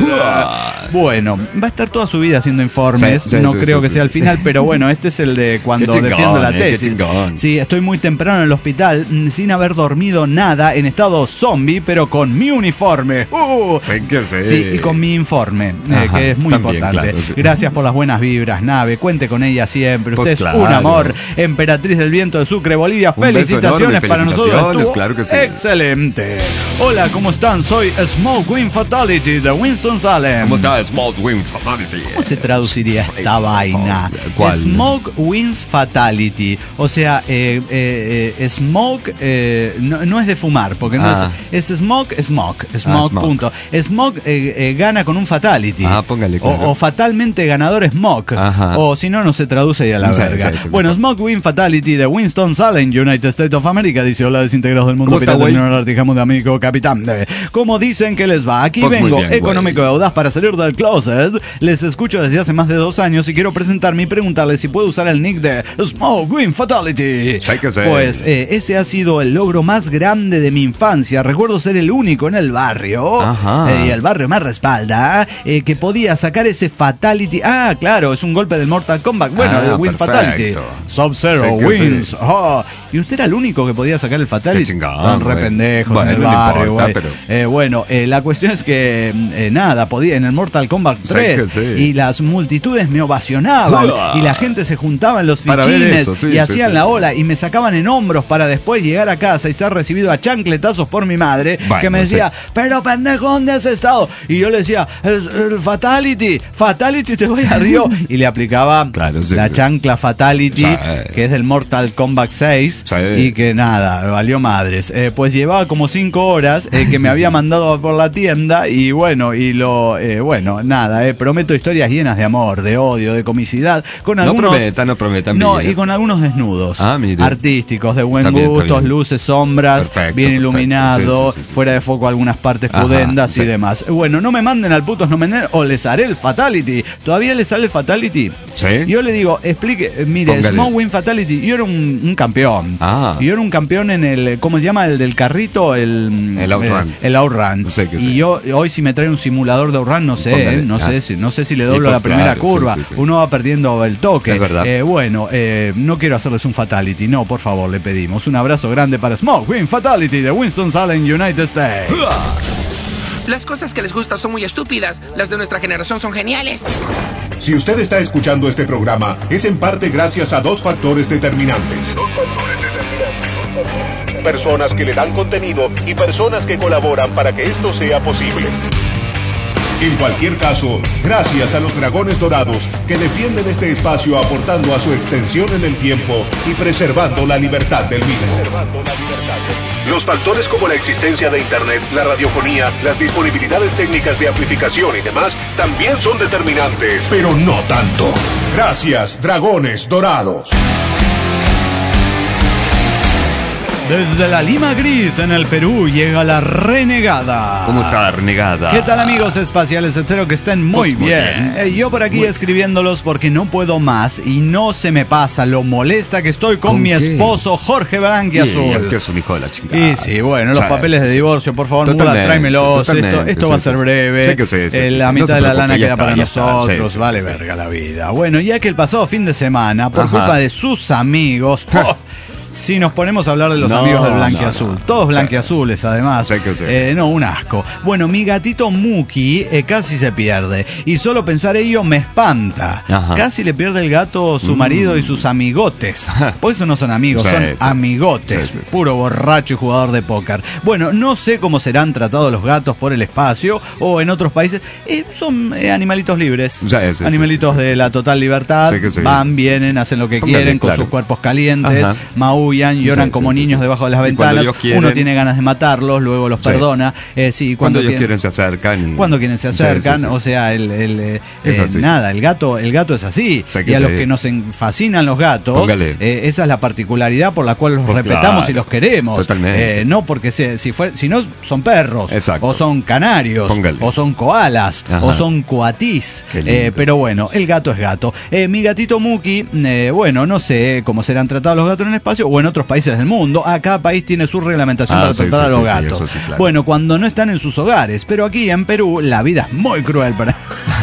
Uah. Bueno, va a estar toda su vida haciendo informes, Sí, sí, no sí, creo sí, que sí. sea el final, pero bueno, este es el de cuando Qué chingón, defiendo la eh, qué tesis. chingón. Sí, estoy muy temprano en el hospital, mm, sin haber dormido nada, en estado zombie, pero con mi uniforme. Uh, Sí que sí. Sí, y con mi informe, eh, Ajá, que es muy también, importante. claro, sí. Gracias por las buenas vibras, nave. Cuente con ella siempre. Pues Usted es claro. un amor. Emperatriz del Viento de Sucre, Bolivia. Un beso Felicitaciones enorme, para nosotros. felicitaciones, Estuvo claro que sí. excelente. Hola, ¿cómo están? Soy Smoke Win Fatality de Winston-Salem. ¿Cómo está Small Wing Fatality? ¿Cómo se traduciría esta vaina? ¿Cuál? Smoke wins fatality. O sea, eh, eh, eh, smoke eh, no, no es de fumar, porque no Ah. es, es smoke, smoke, smoke, smoke. punto. Smoke eh, eh, gana con un fatality. Ah, póngale, claro. o, o fatalmente ganador smoke. Ajá. O si no, no se traduce y a la Sí, verga. sí, sí, bueno, mejor. Smoke win fatality de Winston-Salem, United States of America, dice: hola, desintegrados del mundo, ¿Cómo está, pirata, güey? señor Artijamo de amigo, capitán. Eh, ¿Cómo dicen que les va? Aquí Pues muy vengo, bien, güey. económico y audaz para salir del closet. Les escucho desde hace más de dos años y quiero presentarme y preguntarles si puedo usar el nick de Smoke Win Fatality. Sí que sí. Pues eh, ese ha sido el logro más grande de mi infancia. Recuerdo ser el único en el barrio, Ajá. eh, y el barrio me respalda, eh, que podía sacar ese Fatality. Ah, claro, es un golpe del Mortal Kombat. Bueno, Ah, el Win perfecto. Fatality. Sub-Zero Sí que wins. sí. Ah, y usted era el único que podía sacar el Fatality. Qué chingón, Tan re güey. pendejos Bueno, en el no barrio, importa, güey. pero- Eh, bueno, eh, la cuestión es que eh, nada, podía en el Mortal Kombat Sí tres que sí. y las multitudes me ovacionaban Uah. y la gente se juntaba en los Para ver fichines eso, sí, y sí, hacían sí, la sí. ola y me sacaban en hombros para después llegar a casa y ser recibido a chancletazos por mi madre, Bueno, que me decía, sí. pero pendejo, ¿dónde has estado? Y yo le decía, el, el Fatality, Fatality, te voy a Río. Y le aplicaba Claro, sí, la sí. chancla Fatality, Sí. que es del Mortal Kombat seis, Sí. y que nada, valió madres. Eh, pues llevaba como cinco horas eh, que me había mandado por la tienda y bueno, y lo, eh, bueno, nada, eh, prometo historias llenas de amor, de odio, de comicidad, con No algunos... prometa, no prometa. No, Miguel. y con algunos desnudos Ah, mire. artísticos, de buen Está bien, está gusto, bien. luces, sombras, Perfecto, bien perfecto. iluminado, Sí, sí, sí, sí. fuera de foco algunas partes Ajá, pudendas y sí. demás. Bueno, no me manden al putos no me den, o les haré el Fatality. ¿Todavía les sale el Fatality? ¿Sí? Yo le digo, explique, eh, mire, Póngale. Smoke Win Fatality, yo era un, un campeón. Ah. Yo era un campeón en el, ¿cómo se llama? El del carrito, el... El Outrun. El, el Outrun. Sé que y sí. yo, hoy si me trae un simulador de Outrun, no sé, Póngale, eh, no ah. sé si, no sé si le Y doblo pues la primera claro, curva. sí, sí, sí. Uno va perdiendo el toque. Es verdad. Eh, bueno, eh, no quiero hacerles un Fatality, no, por favor, le pedimos. Un abrazo grande para Smoke Win Fatality de Winston-Salem, United States. Las cosas que les gustan son muy estúpidas. Las de nuestra generación son geniales. Si usted está escuchando este programa, es en parte gracias a dos factores determinantes. Personas que le dan contenido y personas que colaboran para que esto sea posible. En cualquier caso, gracias a los Dragones Dorados que defienden este espacio aportando a su extensión en el tiempo y preservando la libertad del mismo. Los factores como la existencia de Internet, la radiofonía, las disponibilidades técnicas de amplificación y demás también son determinantes, pero no tanto. Gracias, Dragones Dorados. Desde la Lima Gris en el Perú llega la Renegada. ¿Cómo está la Renegada? ¿Qué tal, amigos espaciales? Espero que estén muy, Pues muy bien. bien. Eh, yo por aquí Muy- escribiéndolos porque no puedo más y no se me pasa lo molesta que estoy con, ¿Con mi qué? esposo Jorge Blanquiazul. Y es que es un hijo de la chingada. Y sí, bueno, los Sí, papeles sí, de sí, divorcio, sí. por favor, Totalmente, muda, tráemelos. Esto, totalmente, esto sí, va a sí, ser sí. breve. Sí que sí, sí, Eh, sí, la sí. mitad No se de la preocupe, lana ya queda está, para ya está. nosotros. Sí, sí, vale sí, sí. verga la vida. Bueno, ya que el pasado fin de semana, por Ajá. culpa de sus amigos... ¡oh! Si nos ponemos a hablar de los No, amigos del no, Blanquiazul, no. todos Sí. blanquiazules además, Sí que sí. eh, no, un asco. Bueno, mi gatito Muki eh, casi se pierde y solo pensar ello me espanta. Ajá. Casi le pierde el gato su Mm. marido y sus amigotes. Por eso no son amigos, Sí, son sí. amigotes, Sí, sí, sí. puro borracho y jugador de póker. Bueno, no sé cómo serán tratados los gatos por el espacio o en otros países. Eh, son eh, animalitos libres, Sí, sí, sí, animalitos sí, sí. de la total libertad. Sí que sí. Van, vienen, hacen lo que Póngale, quieren con claro. sus cuerpos calientes, Ajá. maullan, lloran Sí, como sí, sí, niños sí. debajo de las Y cuando ventanas. ellos quieren- Uno tiene ganas de matarlos, luego los Sí. perdona. Eh, sí, Cuando cuando, ellos tiene- quieren se acercan y... cuando quieren se Sí, acercan, sí, sí. o sea, el, el, eh, Es eh, así. nada, el gato, el gato es así. Sí que Y a los sí. que nos en- fascinan los gatos, Póngale. eh, esa es la particularidad por la cual los Pues respetamos claro. y los queremos. Totalmente. Eh, no porque se, si fue, si no son perros, Exacto. o son canarios, Póngale. o son koalas, Ajá. o son coatís. Qué lindo. Eh, pero bueno, el gato es gato. Eh, mi gatito Muki, eh, bueno, no sé cómo serán tratados los gatos en el espacio o en otros países del mundo. A cada país tiene su reglamentación Ah, para sí, tratar sí, a los sí, sí, gatos. eso sí, claro. Bueno, cuando no están en sus hogares, pero aquí en Perú la vida es muy cruel para...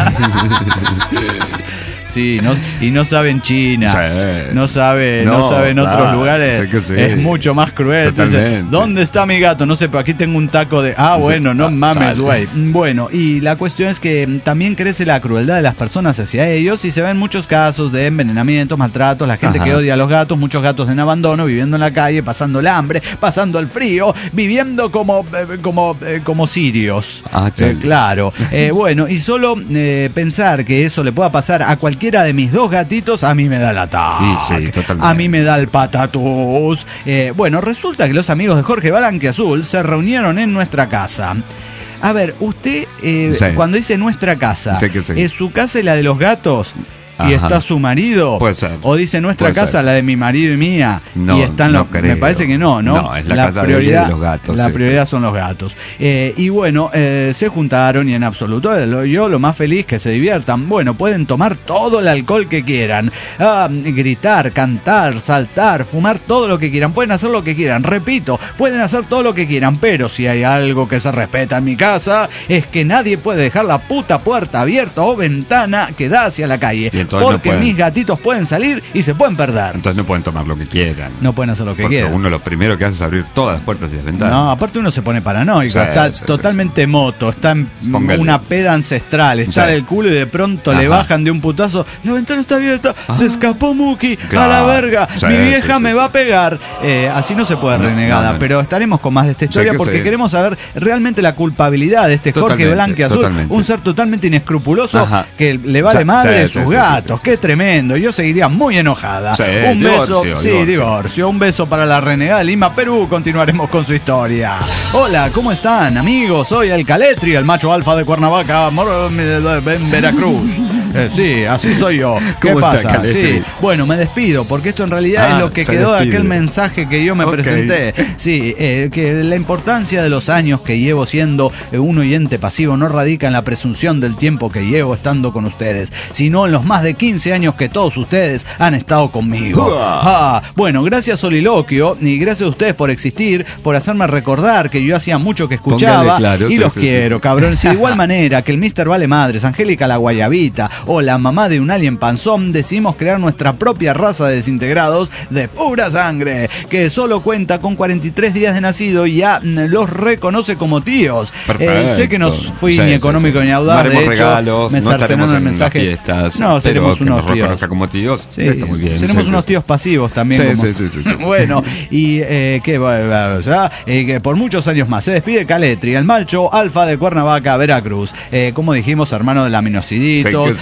Sí, no, y no saben China, Sí. no sabe, no, No, saben otros claro, lugares, sé que sí. es mucho más cruel. Entonces, Totalmente. ¿dónde está mi gato? No sé, pero aquí tengo un taco de... Ah, Sí. bueno, no Ah, mames, chale. güey. Bueno, y la cuestión es que mm, también crece la crueldad de las personas hacia ellos y se ven muchos casos de envenenamientos, maltratos, la gente Ajá. que odia a los gatos, muchos gatos en abandono, viviendo en la calle, pasando el hambre, pasando el frío, viviendo como, eh, como, eh, como sirios. Ah, chale. Eh, claro. Eh, bueno, y solo eh, pensar que eso le pueda pasar a cualquiera de mis dos gatitos, a mí me da el ataque. Y sí, totalmente. A mí me da el patatús. Eh, bueno, resulta que los amigos de Jorge Blanquiazul se reunieron en nuestra casa. A ver, usted, eh, Sí. cuando dice nuestra casa, Sí que sí. ¿es su casa y la de los gatos? ¿Y Ajá. está su marido? Puede ser. ¿O dice nuestra Puede casa, ser. la de mi marido y mía? No, y están no los, creo. me parece que no, ¿no? No, es la casa de él y de los gatos, La sí, prioridad sí. son los gatos. Eh, y bueno, eh, se juntaron y en absoluto, eh, lo- yo lo más feliz que se diviertan. Bueno, pueden tomar todo el alcohol que quieran, ah, gritar, cantar, saltar, fumar, todo lo que quieran. Pueden hacer lo que quieran. Repito, pueden hacer todo lo que quieran, pero si hay algo que se respeta en mi casa, es que nadie puede dejar la puta puerta abierta o ventana que da hacia la calle. Y entonces no Porque pueden. mis gatitos pueden salir y se pueden perder. Entonces no pueden tomar lo que quieran. No pueden hacer lo que Porque quieran. uno lo primero que hace es abrir todas las puertas y las ventanas. No, aparte uno se pone paranoico, Sí, está sí, sí, totalmente moto, está en Póngale. una peda ancestral, está Sí. del culo y de pronto le Ajá. bajan de un putazo, la ventana está abierta, se escapó Muki, a Claro. la verga, Sí, mi vieja sí, me sí, va sí. a pegar. Eh, así no se puede, No, renegada, no, no. pero estaremos con más de esta historia que porque sí. queremos saber realmente la culpabilidad de este Jorge Totalmente, Blanquiazul, totalmente. un ser totalmente inescrupuloso Ajá. que le vale Sí, madre sí, sus sí, sí, gatos, sí, sí. qué tremendo, yo seguiría muy enojada. Sí, un beso, divorcio, sí, divorcio. divorcio, un beso para la renegada de Lima, Perú, continuaremos con su historia. Hola, ¿cómo están, amigos? Soy el Caletri, el macho alfa de Cuernavaca, mor- en Veracruz. Eh, sí, así soy yo. ¿Qué ¿Cómo está, pasa? Caletri? Sí. Bueno, me despido porque esto en realidad Ah, es lo que se quedó de despide. aquel mensaje que yo me Ok. presenté. Sí, eh, que la importancia de los años que llevo siendo eh, un oyente pasivo no radica en la presunción del tiempo que llevo estando con ustedes, sino en los más de quince años que todos ustedes han estado conmigo. Uah. Ah, bueno, gracias Soliloquio y gracias a ustedes por existir, por hacerme recordar que yo hacía mucho que escuchaba Póngale claro, y sí, los sí, quiero, sí, sí. cabrón. Si de igual manera que el mister Vale Madres, Angélica la Guayabita o la mamá de un alien panzón, decidimos crear nuestra propia raza de desintegrados de pura sangre, que solo cuenta con cuarenta y tres días de nacido y ya mm, los reconoce como tíos. Perfecto. sé que no fui Sí, ni sí, económico sí. ni No audaz, haremos de hecho, regalos, me no estaremos cercenaron el en las mensaje. fiestas, no, pero seremos que unos nos tíos. reconozca como tíos, Sí, está muy bien. seremos sí, unos sí, tíos pasivos también. Sí, como- sí, sí, sí, sí, sí. Bueno, y eh, que, o sea, eh, que por muchos años más se despide Caletri, el macho alfa de Cuernavaca, Veracruz. Eh, como dijimos, hermano de la Minociditos, Sí, que sí.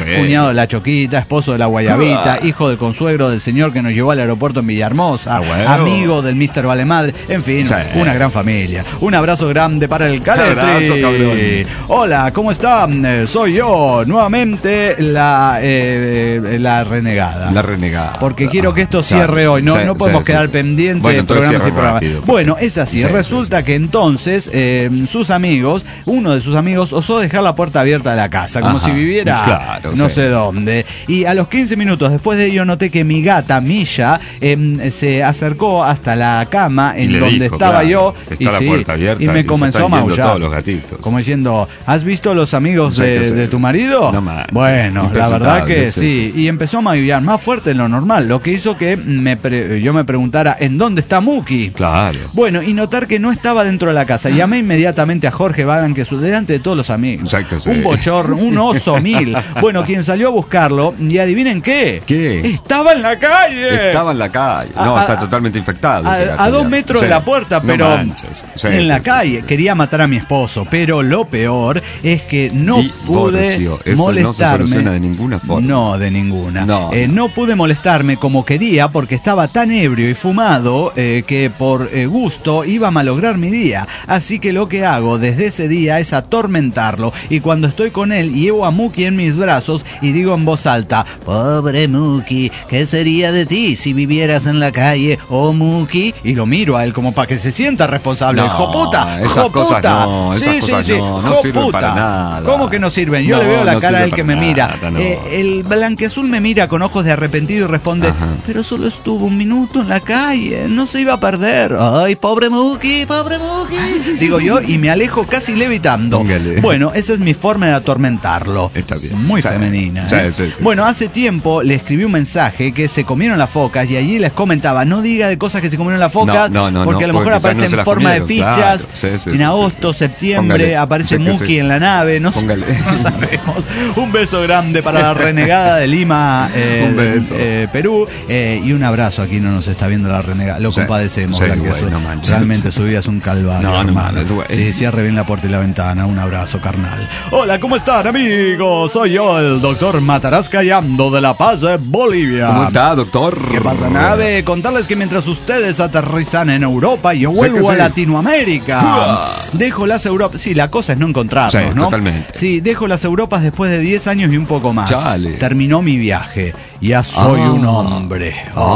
cuñado de la Choquita, esposo de la Guayabita, ah. hijo del consuegro del señor que nos llevó al aeropuerto en Villahermosa, ah, bueno. amigo del mister Valemadre, en fin, sí. una gran familia. Un abrazo grande para el Caletri. Hola, ¿cómo están? Eh, soy yo, nuevamente la, eh, la renegada. La renegada. Porque quiero que esto cierre hoy, no, sí, no podemos sí, quedar sí. pendientes bueno, de programas y programas. Rápido. Bueno, es así, sí, resulta sí, sí. que entonces eh, sus amigos, uno de sus amigos osó dejar la puerta abierta de la casa, como Ajá, si viviera claro, no sí. sé dónde. Y a los quince minutos después de ello noté que mi gata, Milla, eh, se acercó hasta la cama en donde dijo, estaba claro, yo está y, la sí, puerta abierta y me comenzó a maullar. Todos los gatitos. Como diciendo, ¿has visto los amigos no sé de, de tu marido? No manches, bueno, la verdad que sí, sí. sí, sí. Y empezó a maullar más fuerte de lo normal, lo que hizo que me pre yo me preguntara, ¿en dónde está Muki? Claro. Bueno, y notar que no estaba dentro de la casa. Llamé inmediatamente a Jorge Vagan, que su delante de todos los amigos. Exacto, sí. Un bochorno, un oso mil. Bueno, quien salió a buscarlo, y adivinen qué. ¿Qué? Estaba en la calle. Estaba en la calle. No, a, está totalmente infectado. A, a, a dos metros sí. de la puerta, pero no manches. Sí, en sí, la sí, calle. Sí. Quería matar a mi esposo, pero lo peor es que no pude Eso molestarme. No se soluciona de ninguna forma. No, de ninguna. No, eh, no pude molestarme como quería porque estaba tan ebrio y fumado eh, que por eh, gusto iba a malograr mi día. Así que lo que hago desde ese día es atormentarlo. Y cuando estoy con él, llevo a Muki en mis brazos y digo en voz alta: pobre Muki, ¿qué sería de ti si vivieras en la calle? Oh, Muki. Y lo miro a él como para que se sienta responsable. No, ¡Joputa! Esas ¡Joputa! cosas no, esas sí, cosas sí, sí. no, no sirven para nada. ¿Cómo que no sirven? Yo no, le veo la no cara al que me nada, mira. No. Eh, el blanqueazul me mira con ojos de arrepentido y responde: Ajá. pero solo estuvo un minuto en la calle, no se iba a perder. Ay, pobre Muki, pobre Muki. Digo yo y me alejo casi levitando. Póngale. Bueno, esa es mi forma de atormentarlo. Está bien. Muy sí. femenina. Sí, ¿eh? sí, sí, bueno, sí. hace tiempo le escribí un mensaje que se comieron las focas y allí les comentaba: no diga de cosas que se comieron las focas, no, no, no, porque a lo mejor aparece no en forma comieron, de fichas. Claro. Sí, sí, en sí, agosto, sí, sí. septiembre, Póngale. aparece Sí, Muki sí. en la nave. No, Póngale. no sabemos. Un beso grande para la renegada de Lima, eh, un beso. Eh, Perú, eh, y un abrazo. Aquí no nos está viendo la renegada. Lo sí, compadecemos. Sí, güey, no realmente su vida es un calvario, no, hermano. No, sí, cierre bien la puerta y la ventana. Un abrazo, carnal. Hola, ¿cómo están, amigos? Soy yo, el doctor Mataraz Callando de La Paz, Bolivia. ¿Cómo está, doctor? ¿Qué pasa, nave? Contarles que mientras ustedes aterrizan en Europa, yo vuelvo sí a sí. Latinoamérica. Uh. Dejo las Europas. Sí, la cosa es no encontrarnos, sí, ¿no? Totalmente. Sí, dejo las Europas después de diez años y un poco más. Chale. Terminó mi viaje. Ya soy ah. un hombre.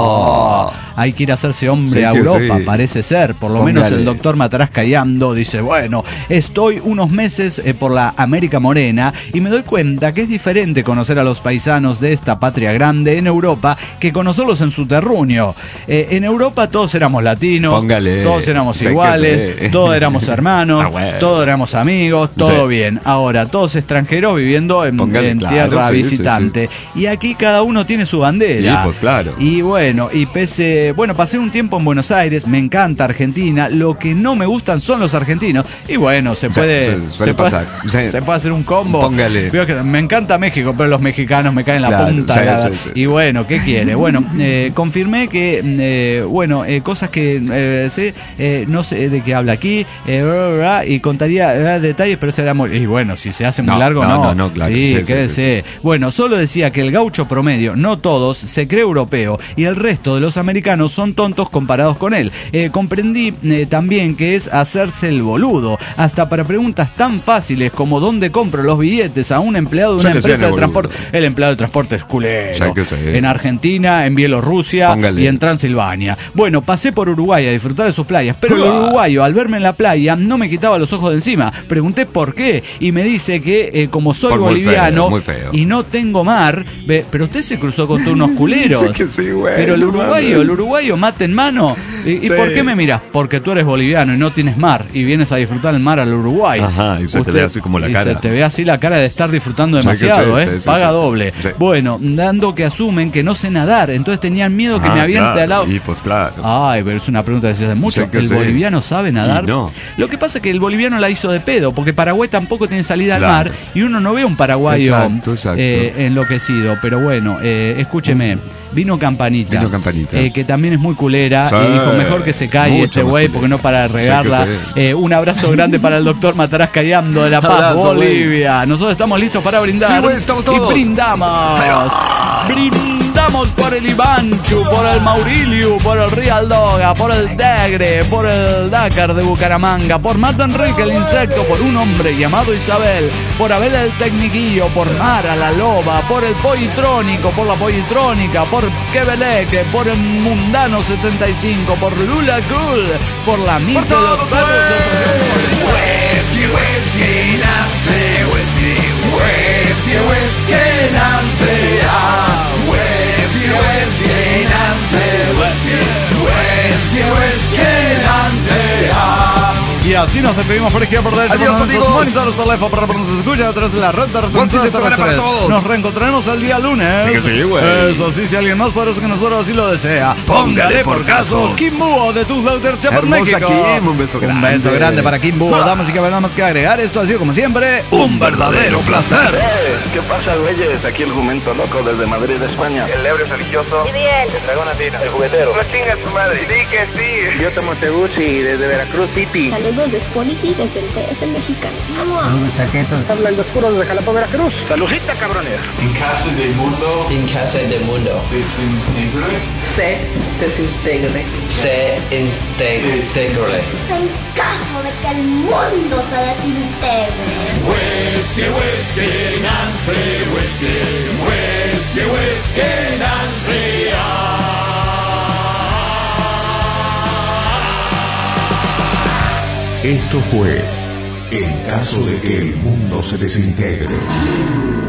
Oh. Oh. Hay que ir a hacerse hombre sí, a Europa, sí. parece ser. Por lo Póngale. menos el doctor Mataraz Callando dice: bueno, estoy unos meses eh, por la América Morena y me doy cuenta que es diferente conocer a los paisanos de esta patria grande en Europa que conocerlos en su terruño. Eh, en Europa todos éramos latinos, Póngale. todos éramos sí, iguales, sí. todos éramos hermanos, ah, bueno. todos éramos amigos, todo sí. bien. Ahora, todos extranjeros viviendo en, en claro, tierra sí, visitante. Sí, sí. Y aquí cada uno tiene su bandera. Sí, pues claro. Y bueno, y pese... Bueno, pasé un tiempo en Buenos Aires, me encanta Argentina, lo que no me gustan son los argentinos. Y bueno, se puede... Se, se, se, puede, sí. se puede hacer un combo. Póngale. Me encanta México, pero los mexicanos me caen en la claro, punta. Sí, la, sí, sí, y bueno, ¿qué quiere? Bueno, eh, confirmé que, eh, bueno, eh, cosas que eh, sé, eh, no sé de qué habla aquí, eh, bla, bla, bla, y contaría eh, detalles, pero será muy... Y bueno, si se hace muy no, largo, no. No, no, no, claro. Sí, sí, quédese. Sí, sí. Bueno, solo decía que el gaucho promedio, no todos, se cree europeo y el resto de los americanos son tontos comparados con él. Eh, comprendí eh, también que es hacerse el boludo, hasta para preguntas tan fáciles como dónde compro los billetes a un empleado de una empresa de transporte. El empleado de transporte es culero. En Argentina, en Bielorrusia Póngale. y en Transilvania. Bueno, pasé por Uruguay a disfrutar de sus playas, pero el uruguayo al verme en la playa no me quitaba los ojos de encima. Pregunté por qué y me dice que eh, como soy por boliviano muy feo, muy feo. y no tengo mar, ve, pero usted se cruzó con todos unos culeros. Sí que sí, güey, pero el uruguayo, el uruguayo mate en mano. ¿Y, sí. ¿y por qué me miras? Porque tú eres boliviano y no tienes mar y vienes a disfrutar el mar al Uruguay. Ajá, y se Usted, te ve así como la y cara. Se te ve así la cara de estar disfrutando demasiado, sí, ¿eh? Sí, sí, Paga sí, doble. Sí. Bueno, dando que asumen que no sé nadar, entonces tenían miedo que ah, me aviente claro. al lado. Y pues claro. Ay, pero es una pregunta que se hace mucho. ¿El sí. boliviano sabe nadar? No. Lo que pasa es que el boliviano la hizo de pedo, porque Paraguay tampoco tiene salida claro. al mar y uno no ve un paraguayo exacto, exacto. Eh, enloquecido. Pero bueno, eh, escúcheme. Vino Campanita. Vino Campanita. Eh, que también es muy culera. Sí. Y dijo, mejor que se calle Mucho este más güey, culera. porque no para de regarla. Sí que sí. Eh, un abrazo grande para el doctor Mataraz Cayando de La Paz, Abrazo, Bolivia. Nosotros estamos listos para brindar. Sí, güey, estamos todos. Y brindamos. Brindamos por el Ivanchu, por el Maurilio, por el Real Doga, por el Degre, por el Dakar de Bucaramanga, por Marta Enrique el Insecto, por un hombre llamado Isabel, por Abel el Tecniquillo, por Mara la Loba, por el Poitrónico, por la Poitrónica, por Quebeleque, por el Mundano setenta y cinco, por Lula Cool, por la Miss de los perros de Whisky, whisky, Nancy, whisky, whisky, whisky, Nancy, ah, whisky, whisky, Nancy, whisky, whisky, whisky, Nancy, ah. Y así nos despedimos por izquierda por derecha. Adiós, por nuestros amigos. monitores, teléfono para que nos escuchen a través de la red de Buen fin de semana para todos. Nos reencontraremos el día lunes. Sí que sí, güey. Eso sí, si alguien más poderoso que nosotros así lo desea. Póngale por caso. Kim Búho de Tus Lauter Chapel, Hermosa México. Kim, un beso grande. Un beso grande para Kim Búho. Damas y caballeros, nada más que agregar. Esto ha sido, como siempre, Un verdadero placer. ¿Qué pasa, güeyes? Aquí el jumento loco desde Madrid, España. El ebrio religioso. Bien. El dragón latino. El juguetero. No chingas tu madre. Sí que sí. Yo tomo Teguci desde Veracruz City. Saludos de Spolity desde el T F mexicano. Habla el oscuro desde Jalapa, Veracruz. Saludita, cabrones. En casa del mundo. En casa del mundo. Desintegre. Se desintegre. Se integre. En caso de que el mundo se desintegre. Whisky, whisky, Nancy, whisky, whisky, whisky, Nancy, ah. Esto fue En caso de que el mundo se desintegre.